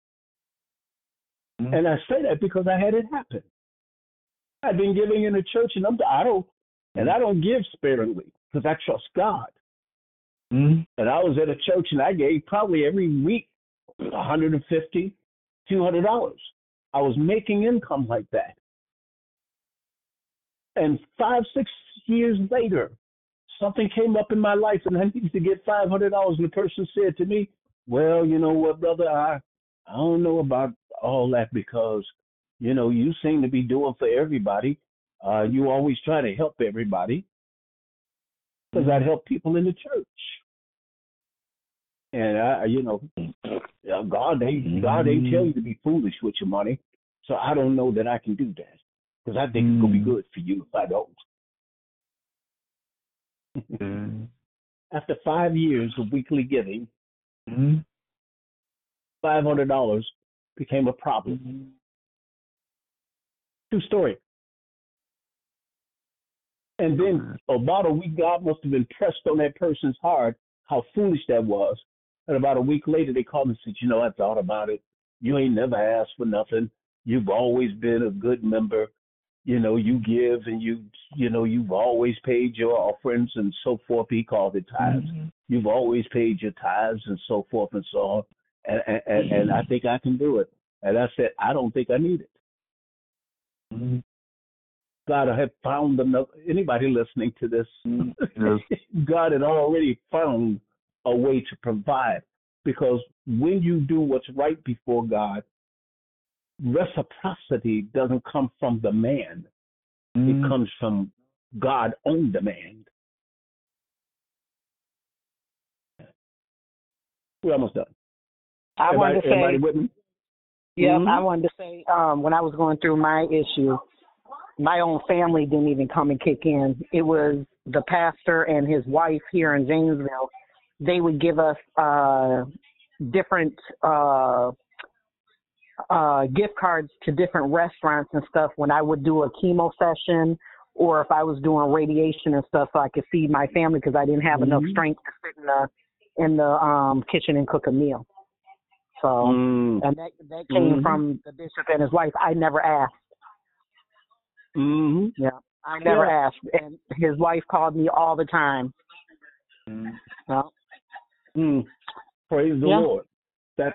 Speaker 2: And I say that because I had it happen. I've been giving in the church, and I don't give sparingly because I trust God. And I was at a church, and I gave probably every week $150, $200. I was making income like that. And 5, 6 years later, something came up in my life, and I needed to get $500. And the person said to me, well, you know what, brother, I don't know about all that because, you seem to be doing for everybody. You always try to help everybody because I'd help people in the church. And, God ain't tell you to be foolish with your money. So I don't know that I can do that because I think it's going to be good for you if I don't. After 5 years of weekly giving, $500 became a problem. True story. And then about a week, God must have impressed on that person's heart how foolish that was. And about a week later, they called me and said, I thought about it. You ain't never asked for nothing. You've always been a good member. You give and you've always paid your offerings and so forth. He called it tithes. You've always paid your tithes and so forth and so on. And I think I can do it. And I said, I don't think I need it. God, I have found anybody listening to this, God had already found a way to provide. Because when you do what's right before God, reciprocity doesn't come from the man. It comes from God on demand. We're almost done.
Speaker 3: I wanted to say,
Speaker 2: with me?
Speaker 3: I wanted to say, when I was going through my issue, my own family didn't even come and kick in. It was the pastor and his wife here in Janesville. They would give us different gift cards to different restaurants and stuff when I would do a chemo session or if I was doing radiation and stuff so I could feed my family because I didn't have enough strength to sit in the kitchen and cook a meal. So, and that came from the bishop and his wife. I never asked. Yeah, I never asked. And his wife called me all the time.
Speaker 2: Praise the Lord. That's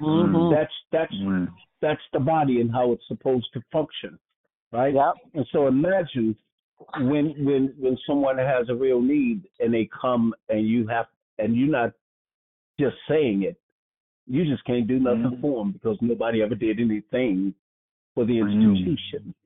Speaker 2: the body and how it's supposed to function, right?
Speaker 3: Yep.
Speaker 2: And so imagine when someone has a real need and they come and you're not just saying it, You just can't do nothing for them because nobody ever did anything for the institution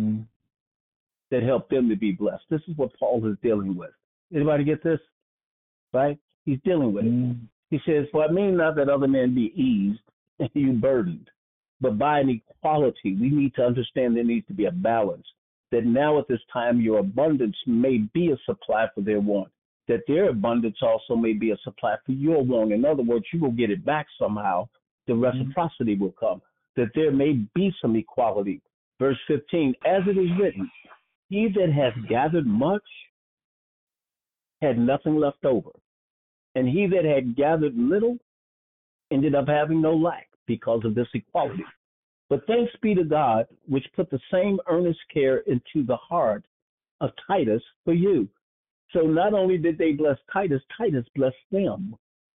Speaker 2: that helped them to be blessed. This is what Paul is dealing with. Anybody get this? Right? He's dealing with it. He says, "For I mean not that other men be eased and you burdened, but by an equality, we need to understand there needs to be a balance, that now at this time your abundance may be a supply for their want, that their abundance also may be a supply for your want." In other words, you will get it back somehow. The reciprocity will come, that there may be some equality. Verse 15, as it is written, he that hath gathered much had nothing left over, and he that had gathered little ended up having no lack because of this equality. But thanks be to God, which put the same earnest care into the heart of Titus for you. So not only did they bless Titus, Titus blessed them.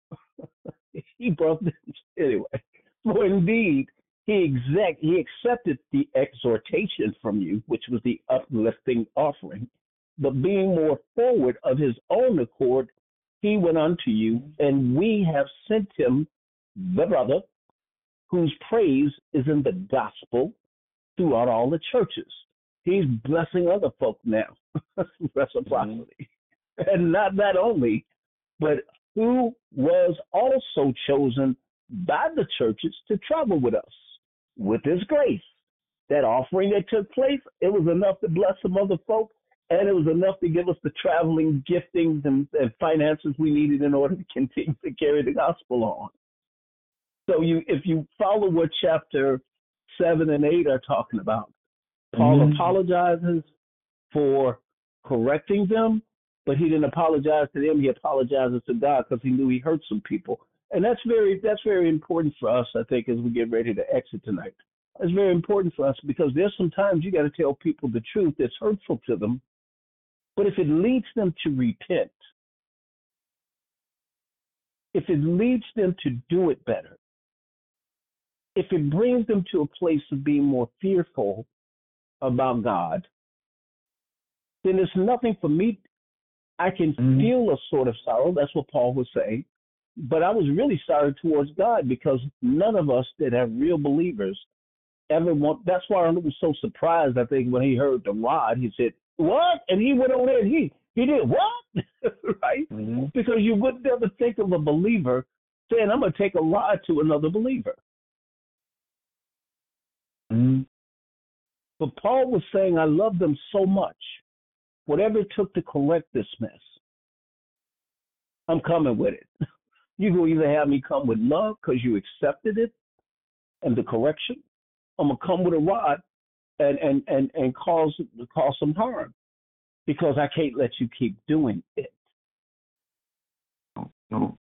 Speaker 2: He brought them anyway. For indeed, he accepted the exhortation from you, which was the uplifting offering. But being more forward of his own accord, he went unto you, and we have sent him the brother, whose praise is in the gospel throughout all the churches. He's blessing other folk now. Reciprocity. And not that only, but who was also chosen by the churches to travel with us with his grace. That offering that took place, it was enough to bless some other folk, and it was enough to give us the traveling giftings and finances we needed in order to continue to carry the gospel on. So if you follow what chapter 7 and 8 are talking about, Paul apologizes for correcting them, but he didn't apologize to them. He apologizes to God because he knew he hurt some people. And that's very important for us, I think, as we get ready to exit tonight. It's very important for us because there's sometimes you got to tell people the truth that's hurtful to them. But if it leads them to repent, if it leads them to do it better, if it brings them to a place of being more fearful about God, then there's nothing for me. I can feel a sort of sorrow. That's what Paul was saying. But I was really sorry towards God because none of us that are real believers ever want. That's why I was so surprised, I think, when he heard the rod. He said, "What?" And he went on there and he did what? Right? Because you would never think of a believer saying, "I'm going to take a rod to another believer." But Paul was saying, I love them so much. Whatever it took to correct this mess, I'm coming with it. You will either have me come with love because you accepted it and the correction. I'm going to come with a rod and cause some harm because I can't let you keep doing it. Does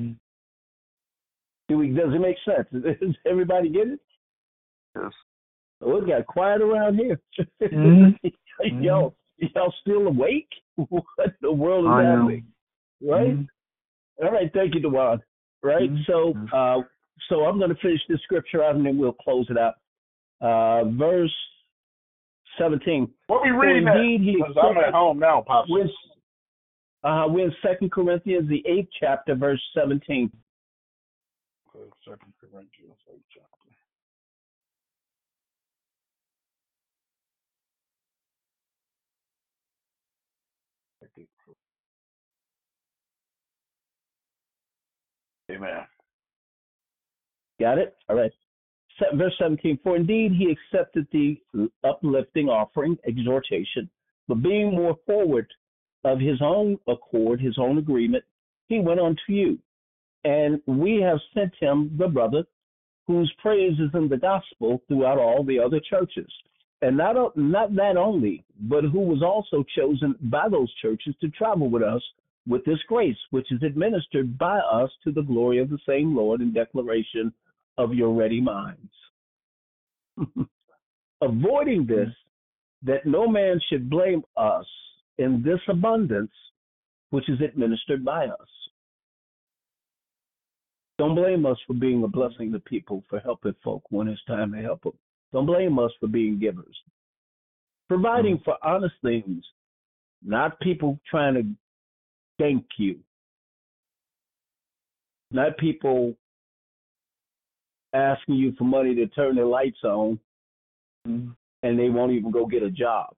Speaker 2: it make sense? Does everybody get it?
Speaker 5: Yes.
Speaker 2: Oh, it got quiet around here. Y'all still awake? What the world is happening? Right? All right, thank you, Dewan. Right? So I'm going to finish this scripture out and then we'll close it out. Verse 17.
Speaker 1: What we reading because I'm at home now, Pops.
Speaker 2: We're in 2 Corinthians, the 8th chapter, verse 17.
Speaker 1: Okay, 2 Corinthians, 8th chapter. Amen.
Speaker 2: Got it? All right. Verse 17, for indeed he accepted the uplifting offering, exhortation, but being more forward of his own accord, his own agreement, he went on to you. And we have sent him the brother whose praise is in the gospel throughout all the other churches. And not that only, but who was also chosen by those churches to travel with us with this grace, which is administered by us to the glory of the same Lord in declaration of your ready minds. Avoiding this, that no man should blame us in this abundance, which is administered by us. Don't blame us for being a blessing to people, for helping folk when it's time to help them. Don't blame us for being givers. Providing for honest things, not people trying to thank you. Not people asking you for money to turn their lights on, and they won't even go get a job.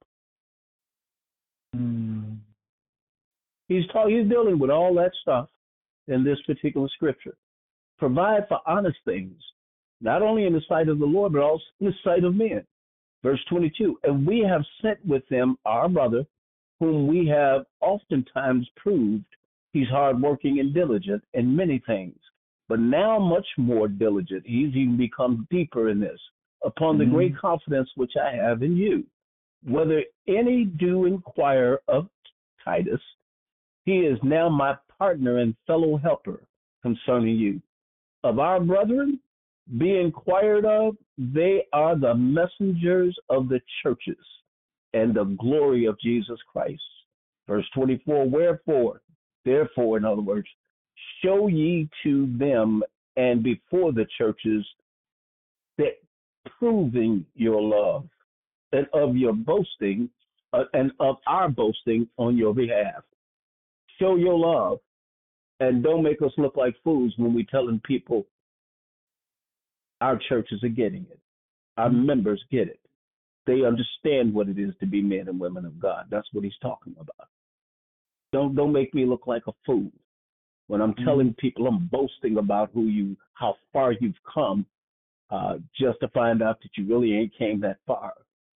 Speaker 2: He's dealing with all that stuff in this particular scripture. Provide for honest things, not only in the sight of the Lord, but also in the sight of men. Verse 22, and we have sent with them our brother, whom we have oftentimes proved he's hardworking and diligent in many things, but now much more diligent. He's even become deeper in this, upon the great confidence which I have in you. Whether any do inquire of Titus, he is now my partner and fellow helper concerning you. Of our brethren, be inquired of, they are the messengers of the churches and the glory of Jesus Christ. Verse 24, wherefore, therefore, in other words, show ye to them and before the churches that proving your love and of your boasting and of our boasting on your behalf. Show your love and don't make us look like fools when we're telling people our churches are getting it. Our members get it. They understand what it is to be men and women of God. That's what he's talking about. Don't make me look like a fool when I'm telling people, I'm boasting about how far you've come, just to find out that you really ain't came that far.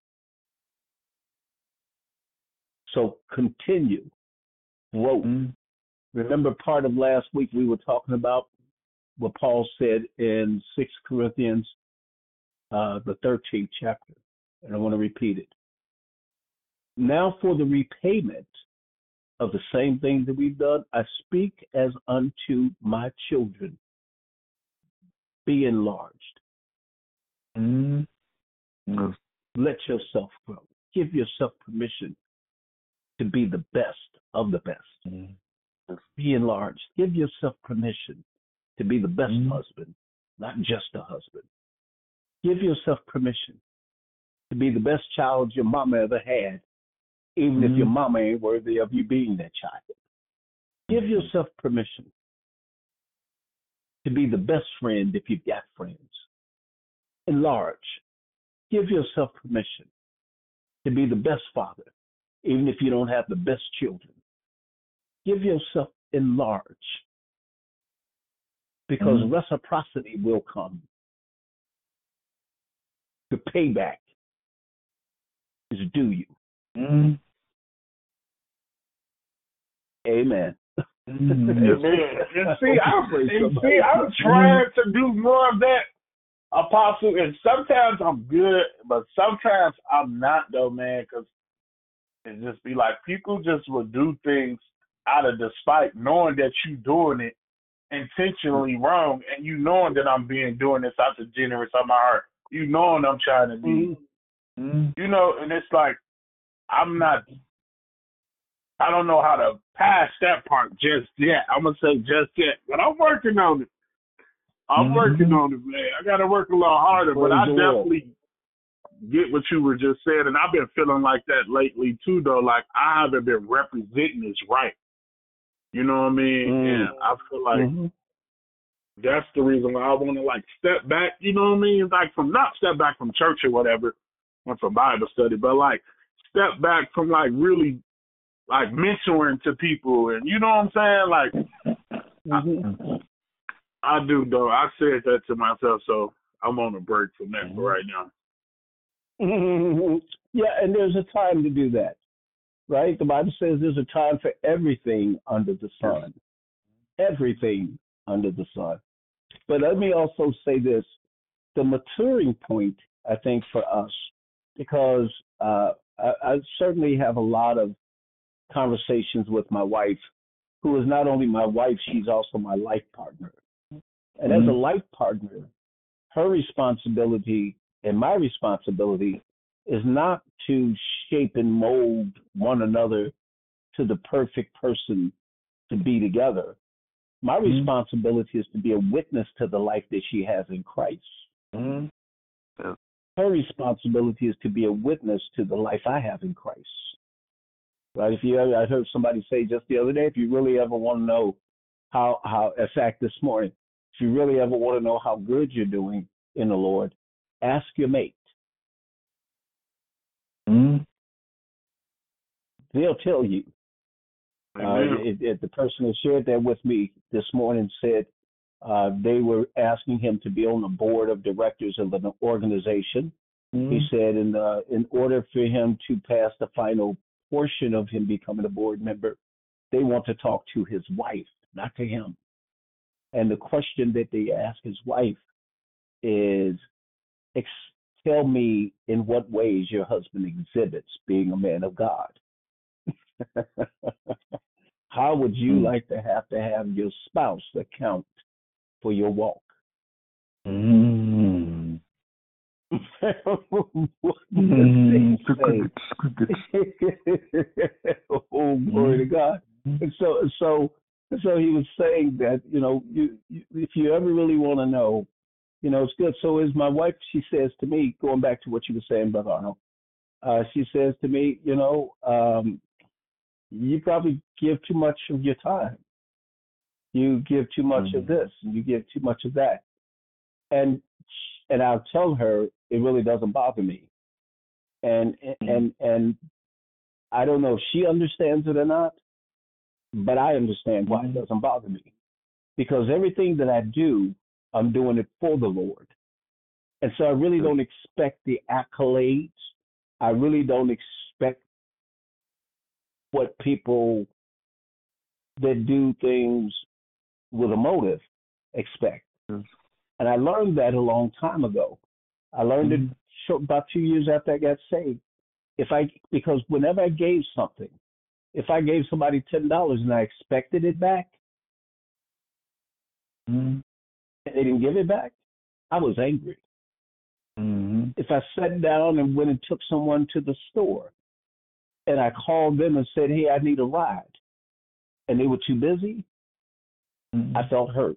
Speaker 2: So continue, grow. Remember, part of last week we were talking about what Paul said in 6 Corinthians, the 13th chapter, and I want to repeat it. Now for the repayment of the same thing that we've done, I speak as unto my children. Be enlarged. Let yourself grow. Give yourself permission to be the best of the best. Be enlarged. Give yourself permission to be the best husband, not just a husband. Give yourself permission to be the best child your mama ever had, even if your mama ain't worthy of you being that child. Give yourself permission to be the best friend if you've got friends. Enlarge. Give yourself permission to be the best father, even if you don't have the best children. Give yourself enlarge, because reciprocity will come. The payback is due you. Amen.
Speaker 1: And see, I'm trying to do more of that, Apostle, and sometimes I'm good, but sometimes I'm not, though, man, because it just be like people just will do things out of despite, knowing that you doing it intentionally wrong, and you knowing that I'm doing this out of generous of my heart. You knowing I'm trying to be, you know, and it's like I don't know how to pass that part just yet. I'm going to say just yet, but I'm working on it. Working on it, man. I got to work a lot harder, but I definitely get what you were just saying, and I've been feeling like that lately too, though. Like I haven't been representing this right. You know what I mean? And I feel like that's the reason why I want to like step back. You know what I mean? Like not step back from church or whatever, and from Bible study, but like step back from like really like mentoring to people, and you know what I'm saying? Like I do though. I said that to myself, so I'm on a break from that for right now.
Speaker 2: Yeah, and there's a time to do that, right? The Bible says there's a time for everything under the sun. Everything under the sun. But let me also say this. The maturing point, I think, for us, because I certainly have a lot of conversations with my wife, who is not only my wife, she's also my life partner. And as a life partner, her responsibility and my responsibility is not to shape and mold one another to the perfect person to be together. My responsibility is to be a witness to the life that she has in Christ. Her responsibility is to be a witness to the life I have in Christ. Right? I heard somebody say just the other day, if you really ever want to know how, in fact, this morning, If you really ever want to know how good you're doing in the Lord, ask your mate. They'll tell you. The person that shared that with me this morning said they were asking him to be on the board of directors of an organization. He said in order for him to pass the final portion of him becoming a board member, they want to talk to his wife, not to him. And the question that they ask his wife is, tell me in what ways your husband exhibits being a man of God. How would you like to have your spouse account for your walk? Oh, glory to God. And so he was saying that, if you ever really want to know, it's good. So is my wife, she says to me, going back to what you were saying, Brother Arnold, she says to me, you probably give too much of your time. You give too much of this, and you give too much of that. And I'll tell her it really doesn't bother me. And I don't know if she understands it or not, but I understand why it doesn't bother me. Because everything that I do, I'm doing it for the Lord. And so I really don't expect the accolades. I really don't expect what people that do things with a motive expect. And I learned that a long time ago. I learned it about 2 years after I got saved. Because whenever I gave something, if I gave somebody $10 and I expected it back, and they didn't give it back, I was angry. If I sat down and went and took someone to the store and I called them and said, hey, I need a ride, and they were too busy, I felt hurt.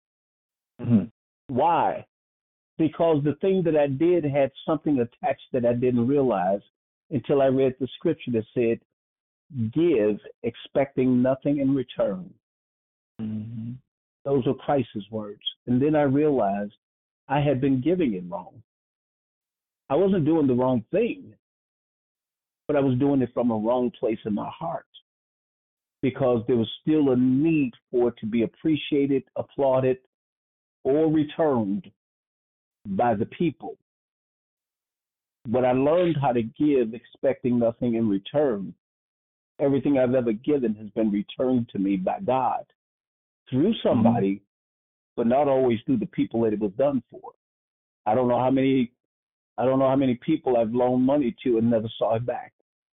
Speaker 2: Why? Because the thing that I did had something attached that I didn't realize until I read the scripture that said, give expecting nothing in return. Those are Christ's words. And then I realized I had been giving it wrong. I wasn't doing the wrong thing, but I was doing it from a wrong place in my heart, because there was still a need for it to be appreciated, applauded, or returned by the people. But I learned how to give expecting nothing in return. Everything I've ever given has been returned to me by God through somebody, but not always through the people that it was done for. I don't know how many people I've loaned money to and never saw it back.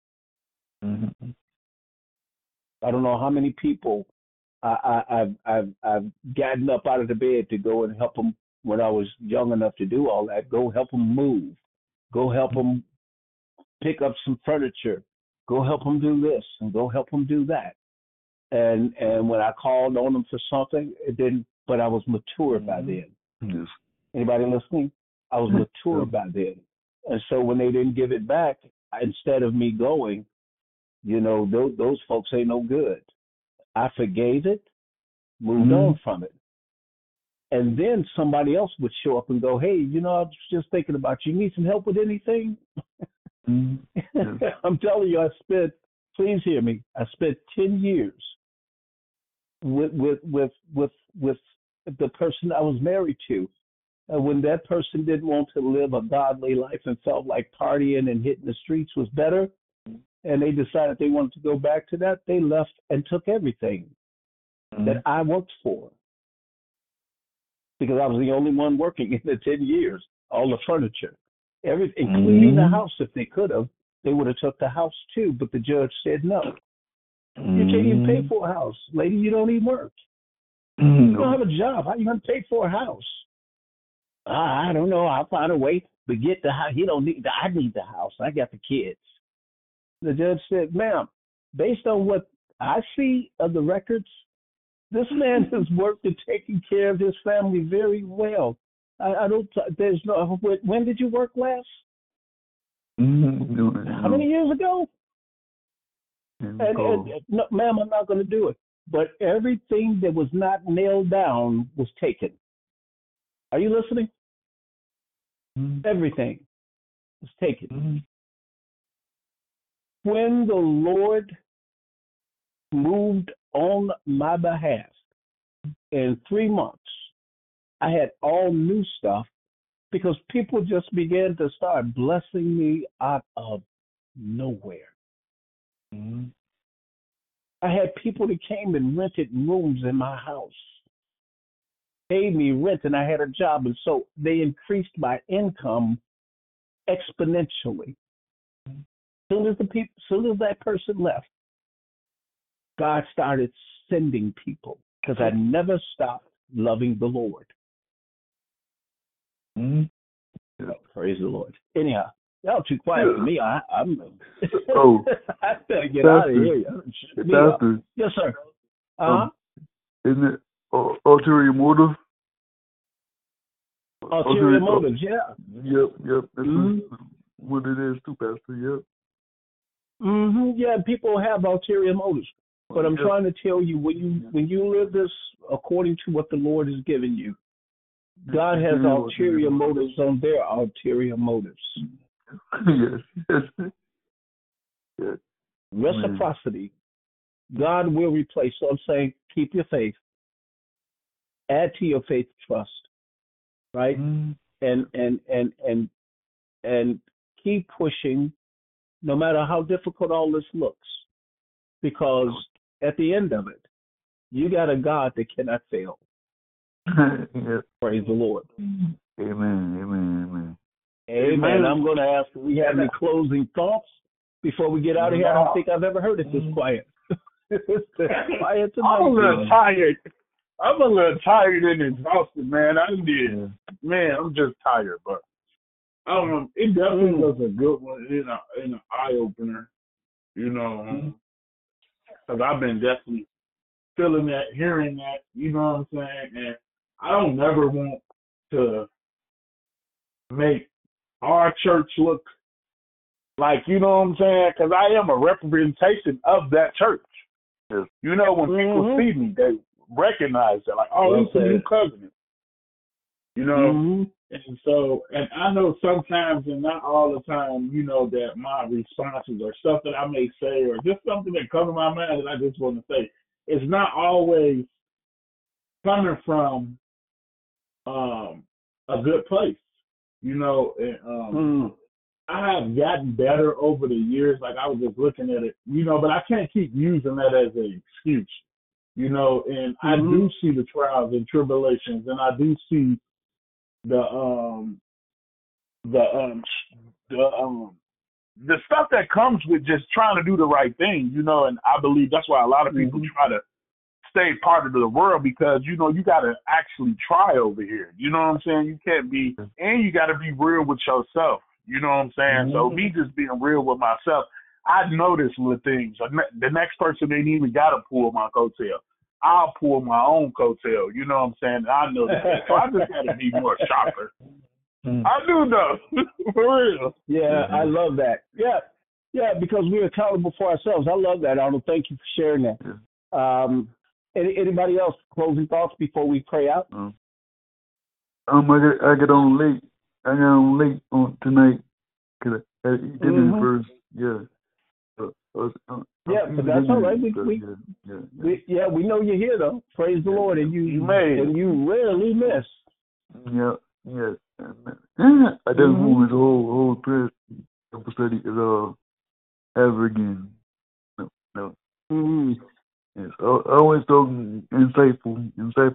Speaker 2: I don't know how many people I've gotten up out of the bed to go and help them when I was young enough to do all that. Go help them move. Go help them pick up some furniture. Go help them do this and go help them do that. And when I called on them for something, it didn't. But I was mature by then.
Speaker 5: Yes.
Speaker 2: Anybody listening? I was mature by then. And so when they didn't give it back, instead of me going, those folks ain't no good. I forgave it, moved on from it. And then somebody else would show up and go, hey, I was just thinking about you. You need some help with anything? I'm telling you, please hear me, I spent 10 years with the person I was married to. When that person didn't want to live a godly life and felt like partying and hitting the streets was better, and they decided they wanted to go back to that, they left and took everything that I worked for. Because I was the only one working in the 10 years, all the furniture, everything, including the house. If they could have, they would have took the house too, but the judge said no. You can't even pay for a house. Lady, you don't even work. You don't have a job. How are you going to pay for a house? I don't know. I'll find a way. But get the house. I need the house. I got the kids. The judge said, ma'am, based on what I see of the records, this man has worked and taken care of his family very well. When did you work last? How many years ago? And no, ma'am, I'm not going to do it. But everything that was not nailed down was taken. Are you listening?
Speaker 5: Mm-hmm.
Speaker 2: Everything is taken.
Speaker 5: Mm-hmm.
Speaker 2: When the Lord moved on my behalf, in 3 months, I had all new stuff because people just began to start blessing me out of nowhere.
Speaker 5: Mm-hmm.
Speaker 2: I had people that came and rented rooms in my house, paid me rent, and I had a job. And so they increased my income exponentially. Soon as that person left, God started sending people because I never stopped loving the Lord.
Speaker 5: Mm-hmm.
Speaker 2: Oh, praise the Lord. Anyhow, y'all too quiet for me. I'm.
Speaker 5: Oh,
Speaker 2: I better get out of here.
Speaker 5: Pastor.
Speaker 2: Yes, sir.
Speaker 5: Isn't it ulterior motive?
Speaker 2: Ulterior motives, yeah.
Speaker 5: Yep. That's what it is too, Pastor. Yep.
Speaker 2: Yeah, people have ulterior motives. But I'm trying to tell you, when you live this according to what the Lord has given you, God has ulterior motives on their ulterior motives.
Speaker 5: Yes.
Speaker 2: Reciprocity. God will replace. So I'm saying, keep your faith. Add to your faith trust, right? And keep pushing, no matter how difficult all this looks, because at the end of it, you got a God that cannot fail.
Speaker 5: Yes.
Speaker 2: Praise the Lord.
Speaker 5: Amen.
Speaker 2: I'm going to ask if we have any closing thoughts before we get out of here. I don't think I've ever heard it this quiet. It's quiet tonight.
Speaker 1: I'm a little tired. I'm a little tired and exhausted, man. I'm just tired, but it definitely was a good one and an eye opener, because I've been definitely feeling that, hearing that, you know what I'm saying? And I don't never want to make our church look like, you know what I'm saying? Because I am a representation of that church.
Speaker 5: Yes.
Speaker 1: You know, when people see me, they recognize that, like, oh, he's a new covenant. You know? And so, and I know sometimes, and not all the time, that my responses or stuff that I may say or just something that comes to my mind that I just want to say, it's not always coming from a good place, and I have gotten better over the years. Like, I was just looking at it, but I can't keep using that as an excuse, and I do see the trials and tribulations, and I do see the stuff that comes with just trying to do the right thing, and I believe that's why a lot of people try to stay part of the world, because, you got to actually try over here. You know what I'm saying? You can't be, and you got to be real with yourself. You know what I'm saying? So me just being real with myself, I notice little things. The next person ain't even got to pull my coattail. I'll pull my own coattail. You know what I'm saying? I know that. So I just got to be more sharper. I do know. For real.
Speaker 2: Yeah, I love that. Yeah, because we're accountable for ourselves. I love that, Arnold. Thank you for sharing that. Anybody else closing thoughts before we pray out?
Speaker 5: I got on late. I got on late on tonight because I did it first. Yeah.
Speaker 2: But that's all right. We know you're here though. Praise the Lord, and you rarely miss.
Speaker 5: Yeah. Yes. I didn't want the whole prayer study ever again. No. Yes. I always so insightful.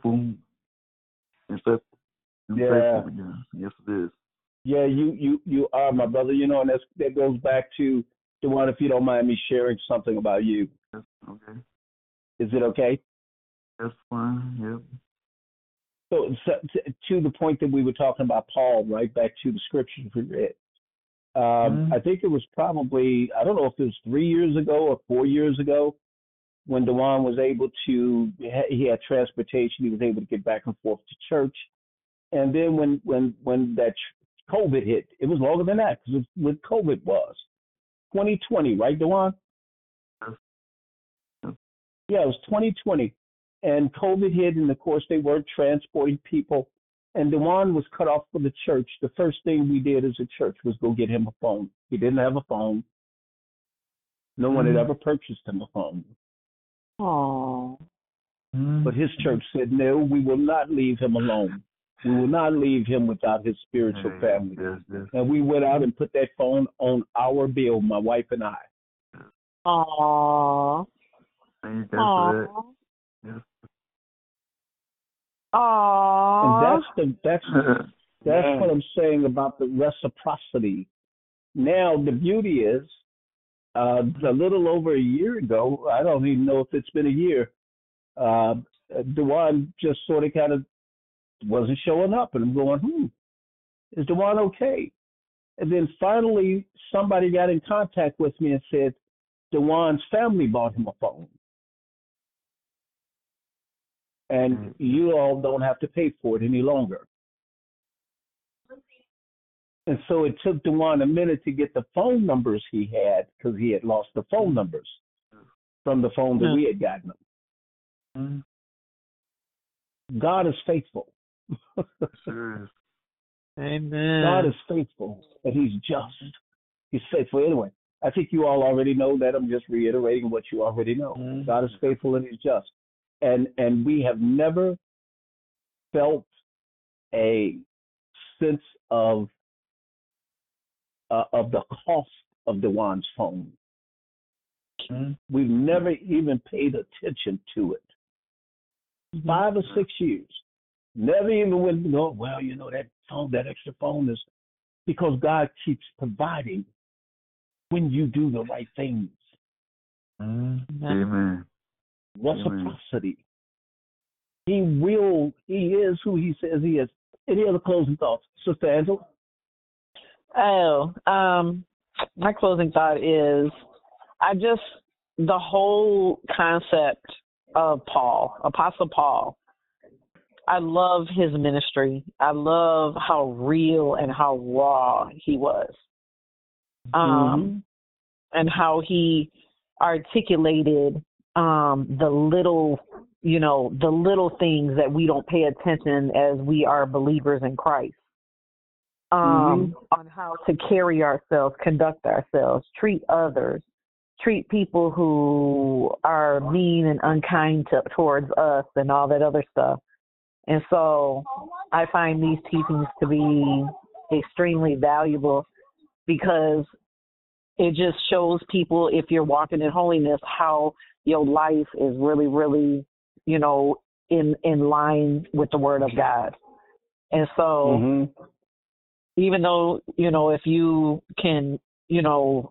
Speaker 5: Yeah. Yes, it is.
Speaker 2: Yeah, you are, my brother. And that goes back to the one. If you don't mind me sharing something about you.
Speaker 5: Yes, okay.
Speaker 2: Is it okay?
Speaker 5: That's fine. Yep.
Speaker 2: So to the point that we were talking about Paul, right back to the scriptures we read. I think it was probably, I don't know if it was 3 years ago or 4 years ago, when Dewan was able to, he had transportation, he was able to get back and forth to church. And then when that COVID hit, it was longer than that, because when COVID was 2020, right, Dewan? Yeah, it was 2020. And COVID hit, and of course they weren't transporting people. And Dewan was cut off from the church. The first thing we did as a church was go get him a phone. He didn't have a phone. No one had ever purchased him a phone.
Speaker 3: Oh.
Speaker 2: But his church said, no, we will not leave him alone. We will not leave him without his spiritual family.
Speaker 5: Yes.
Speaker 2: And we went out and put that phone on our bill, my wife and I.
Speaker 3: Aww.
Speaker 5: Thank you for that. Yes.
Speaker 3: Aww.
Speaker 2: And that's what I'm saying about the reciprocity. Now the beauty is, a little over a year ago, I don't even know if it's been a year, Dewan just sort of kind of wasn't showing up, and I'm going, is Dewan okay? And then finally somebody got in contact with me and said Dewan's family bought him a phone. And you all don't have to pay for it any longer. And so it took Dewan a minute to get the phone numbers he had, because he had lost the phone numbers from the phone that we had gotten him. God is faithful.
Speaker 5: Sure.
Speaker 6: Amen.
Speaker 2: God is faithful, and he's just. He's faithful. Anyway, I think you all already know that. I'm just reiterating what you already know. God is faithful and he's just. And we have never felt a sense of the cost of Dewan's phone. We've never even paid attention to it. 5 or 6 years. Never even went, well, that phone, that extra phone is because God keeps providing when you do the right things.
Speaker 5: Amen.
Speaker 2: Reciprocity. He is who he says he is. Any other closing thoughts? Sister Angela?
Speaker 3: My closing thought is the whole concept of Paul, Apostle Paul, I love his ministry. I love how real and how raw he was. And how he articulated the little things that we don't pay attention as we are believers in Christ. On how to carry ourselves, conduct ourselves, treat others, treat people who are mean and unkind towards us and all that other stuff. And so I find these teachings to be extremely valuable because it just shows people, if you're walking in holiness, how your life is really, really, in line with the Word of God. And so even though, if you can, you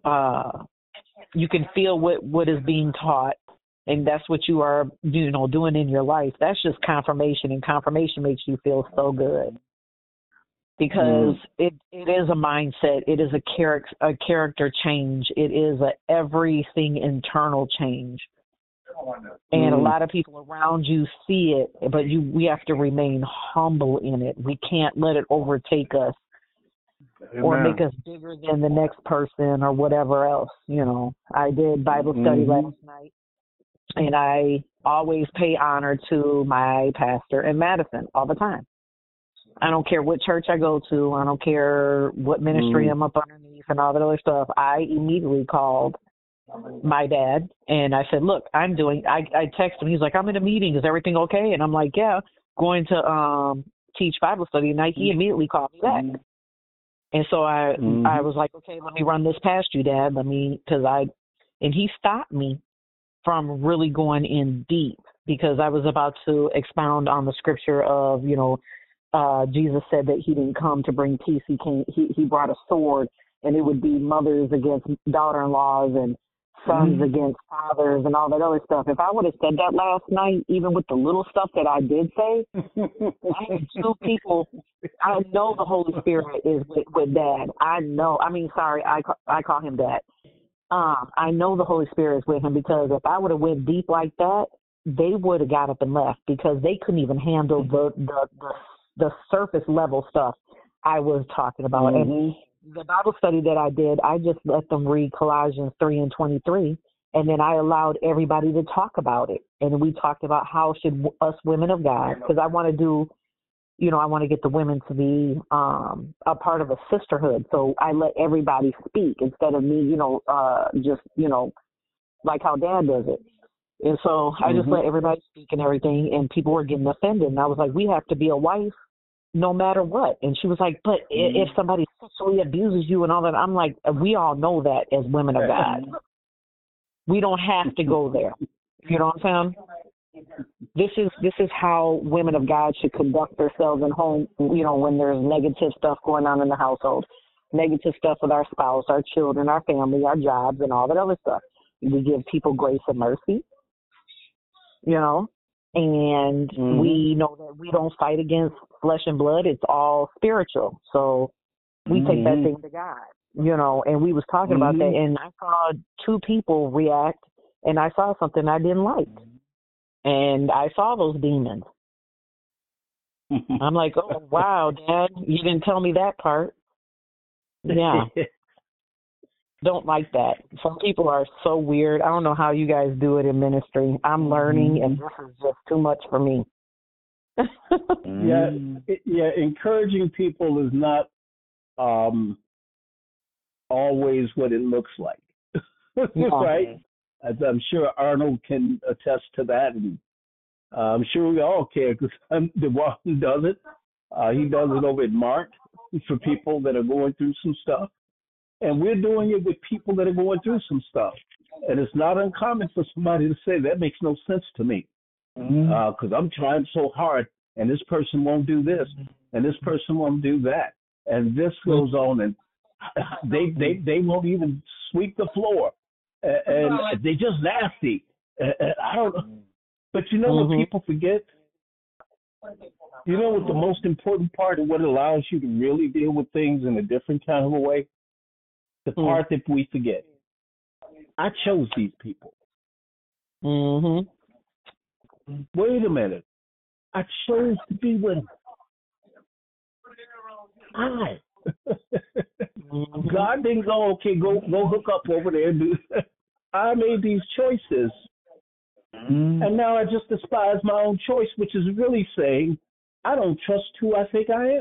Speaker 3: can feel what is being taught, and that's what you are, doing in your life, that's just confirmation, and confirmation makes you feel so good. Because it is a mindset, it is a character change, it is everything internal change. And a lot of people around you see it, but we have to remain humble in it. We can't let it overtake us. Amen. Or make us bigger than the next person or whatever else. I did Bible study last night, and I always pay honor to my pastor in Madison all the time. I don't care what church I go to. I don't care what ministry I'm up underneath and all that other stuff. I immediately called my dad, and I said, look, I texted him. He's like, I'm in a meeting. Is everything okay? And I'm like, yeah, going to teach Bible study tonight. He immediately called me back. And so I was like, okay, let me run this past you, Dad. And he stopped me from really going in deep because I was about to expound on the scripture of, Jesus said that he didn't come to bring peace. He brought a sword, and it would be mothers against daughter-in-laws and sons against fathers and all that other stuff. If I would have said that last night, even with the little stuff that I did say, I had two people. I know the Holy Spirit is with Dad. I call him Dad. I know the Holy Spirit is with him because if I would have went deep like that, they would have got up and left because they couldn't even handle the surface level stuff I was talking about. And the Bible study that I did, I just let them read Colossians 3:23, and then I allowed everybody to talk about it. And we talked about how should us women of God, because I want to do I want to get the women to be a part of a sisterhood. So I let everybody speak instead of me, just, like how Dad does it. And so I just let everybody speak and everything, and people were getting offended. And I was like, we have to be a wife no matter what. And she was like, but if somebody sexually abuses you and all that, I'm like, we all know that as women of God. We don't have to go there. You know what I'm saying? This is how women of God should conduct themselves in home, when there's negative stuff going on in the household, negative stuff with our spouse, our children, our family, our jobs, and all that other stuff. We give people grace and mercy, and we know that we don't fight against flesh and blood. It's all spiritual. So we take that thing to God, and we was talking about that, and I saw 2 people react, and I saw something I didn't like. And I saw those demons. I'm like, oh, wow, Dad, you didn't tell me that part. Yeah. Don't like that. Some people are so weird. I don't know how you guys do it in ministry. I'm learning, and this is just too much for me.
Speaker 2: Yeah, encouraging people is not always what it looks like. Right? As I'm sure Arnold can attest to that, and I'm sure we all can, because I'm the one who does it. He does it over at Mark for people that are going through some stuff, and we're doing it with people that are going through some stuff. And it's not uncommon for somebody to say, that makes no sense to me, because I'm trying so hard, and this person won't do this, and this person won't do that, and this goes on, and they won't even sweep the floor. And they're just nasty. I don't know. But what people forget? You know what the most important part of what allows you to really deal with things in a different kind of a way? The part that we forget. I chose these people. Wait a minute. I chose to be with them. God didn't go, okay, go hook up over there. I made these choices, and now I just despise my own choice, which is really saying I don't trust who I think I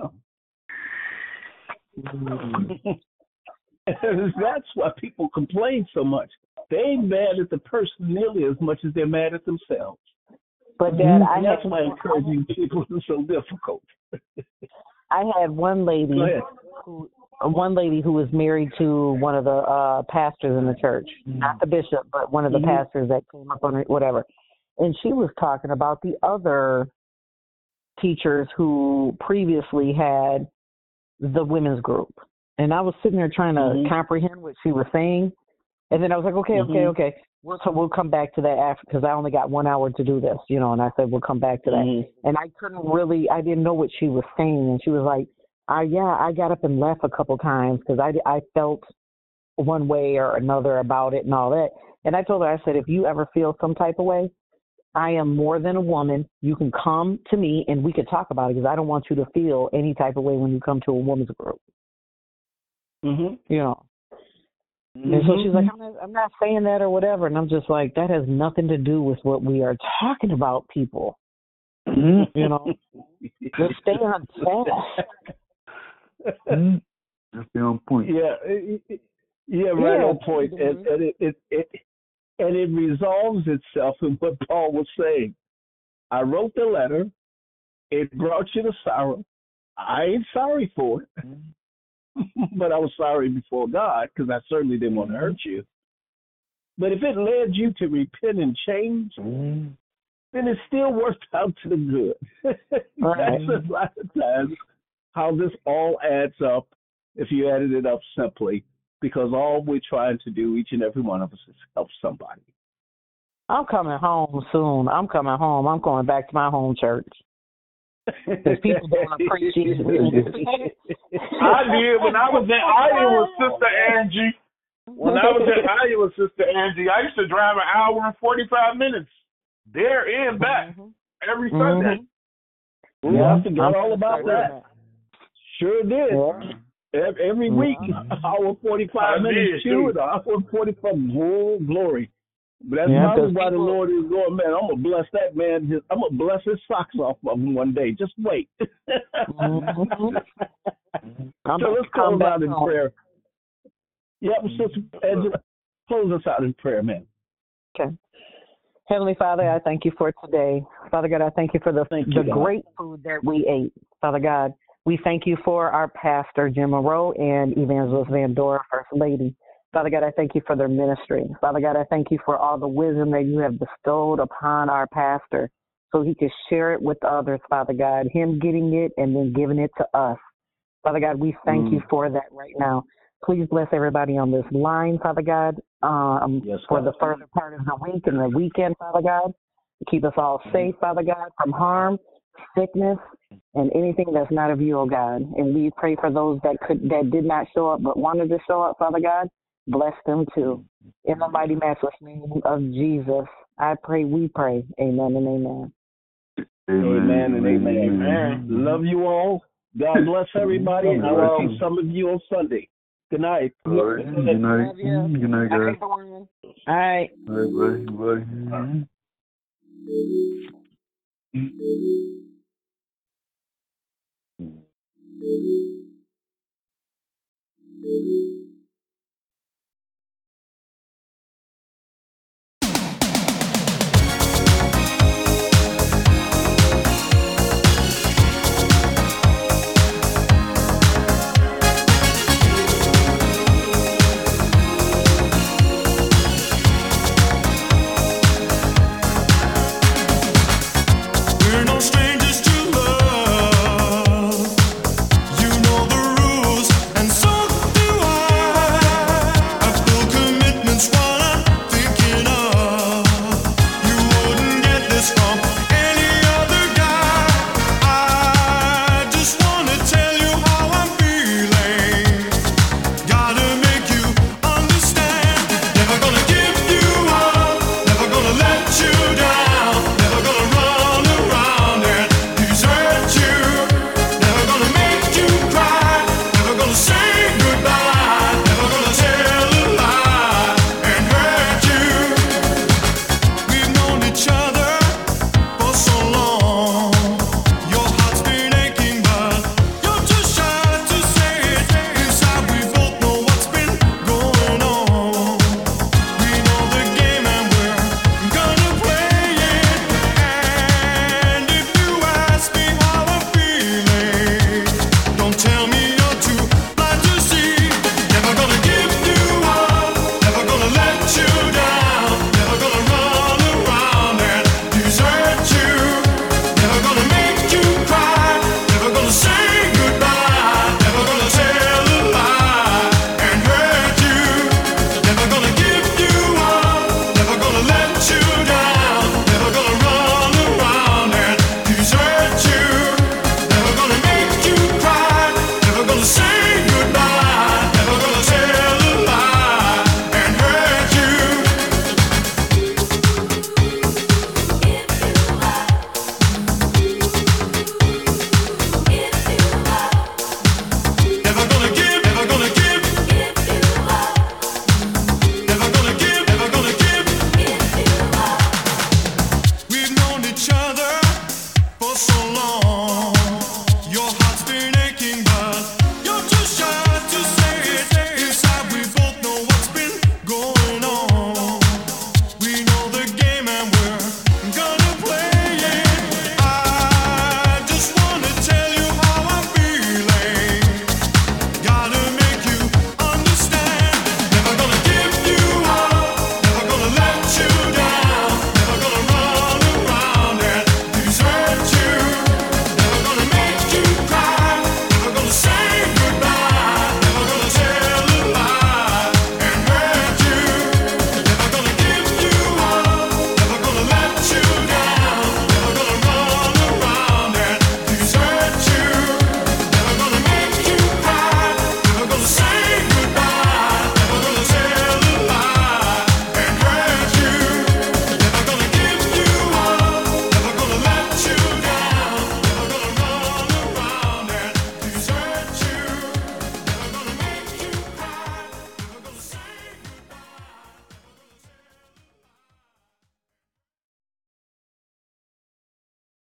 Speaker 2: am. And that's why people complain so much. They ain't mad at the person nearly as much as they're mad at themselves.
Speaker 3: But Dad,
Speaker 2: that's why encouraging people is so difficult.
Speaker 3: I had one lady who was married to one of the pastors in the church, not the bishop, but one of the pastors that came up on it, whatever. And she was talking about the other teachers who previously had the women's group. And I was sitting there trying to comprehend what she was saying. And then I was like, okay. We'll come back to that after, because I only got 1 hour to do this, and I said, we'll come back to that. And I didn't know what she was saying. And she was like, I got up and left a couple times because I felt one way or another about it and all that. And I told her, I said, if you ever feel some type of way, I am more than a woman. You can come to me and we could talk about it, because I don't want you to feel any type of way when you come to a woman's group. And so she's like, I'm not saying that or whatever. And I'm just like, that has nothing to do with what we are talking about, people. Let's stay on task.
Speaker 5: Just be on point.
Speaker 2: Yeah, right on point. And it resolves itself in what Paul was saying. I wrote the letter. It brought you to sorrow. I ain't sorry for it. But I was sorry before God, because I certainly didn't want to hurt you. But if it led you to repent and change, then it still worked out to the good. That's a lot of times how this all adds up if you added it up simply, because all we're trying to do, each and every one of us, is help somebody.
Speaker 3: I'm coming home soon. I'm coming home. I'm going back to my home church. Because people don't appreciate it.
Speaker 1: I did when I was in Iowa, Sister Angie. When I was in Iowa, Sister Angie, I used to drive an hour and 45 minutes there and back every Sunday.
Speaker 2: I forgot all about that. Sure did. Every week, hour 45 minutes, too, and hour 45. Oh, glory. But that's probably why the Lord is going, man, I'm going to bless that man. I'm going to bless his socks off of him one day. Just wait.
Speaker 3: Mm-hmm.
Speaker 2: So let's close out in prayer. Yep, Sister Angela, close us out in prayer, man.
Speaker 3: Okay. Heavenly Father, I thank you for today. Father God, I thank you for the great food that we ate. Father God, we thank you for our pastor, Jim Monroe, and Evangelist Van Dora, First Lady. Father God, I thank you for their ministry. Father God, I thank you for all the wisdom that you have bestowed upon our pastor so he could share it with others, Father God, him getting it and then giving it to us. Father God, we thank you for that right now. Please bless everybody on this line, Father God, for the further part of the week and the weekend, Father God. Keep us all safe, Father God, from harm, sickness, and anything that's not of you, oh God. And we pray for those that did not show up but wanted to show up, Father God. Bless them too. In the mighty matchless name of Jesus, I pray, we pray. Amen and amen.
Speaker 2: Amen and amen. Love you all. God bless everybody. And I will see some of you on Sunday. Good night.
Speaker 5: All right. Good night. Good night, guys.
Speaker 3: All right.
Speaker 5: Bye.
Speaker 7: We're no strangers to love. You know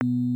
Speaker 2: you.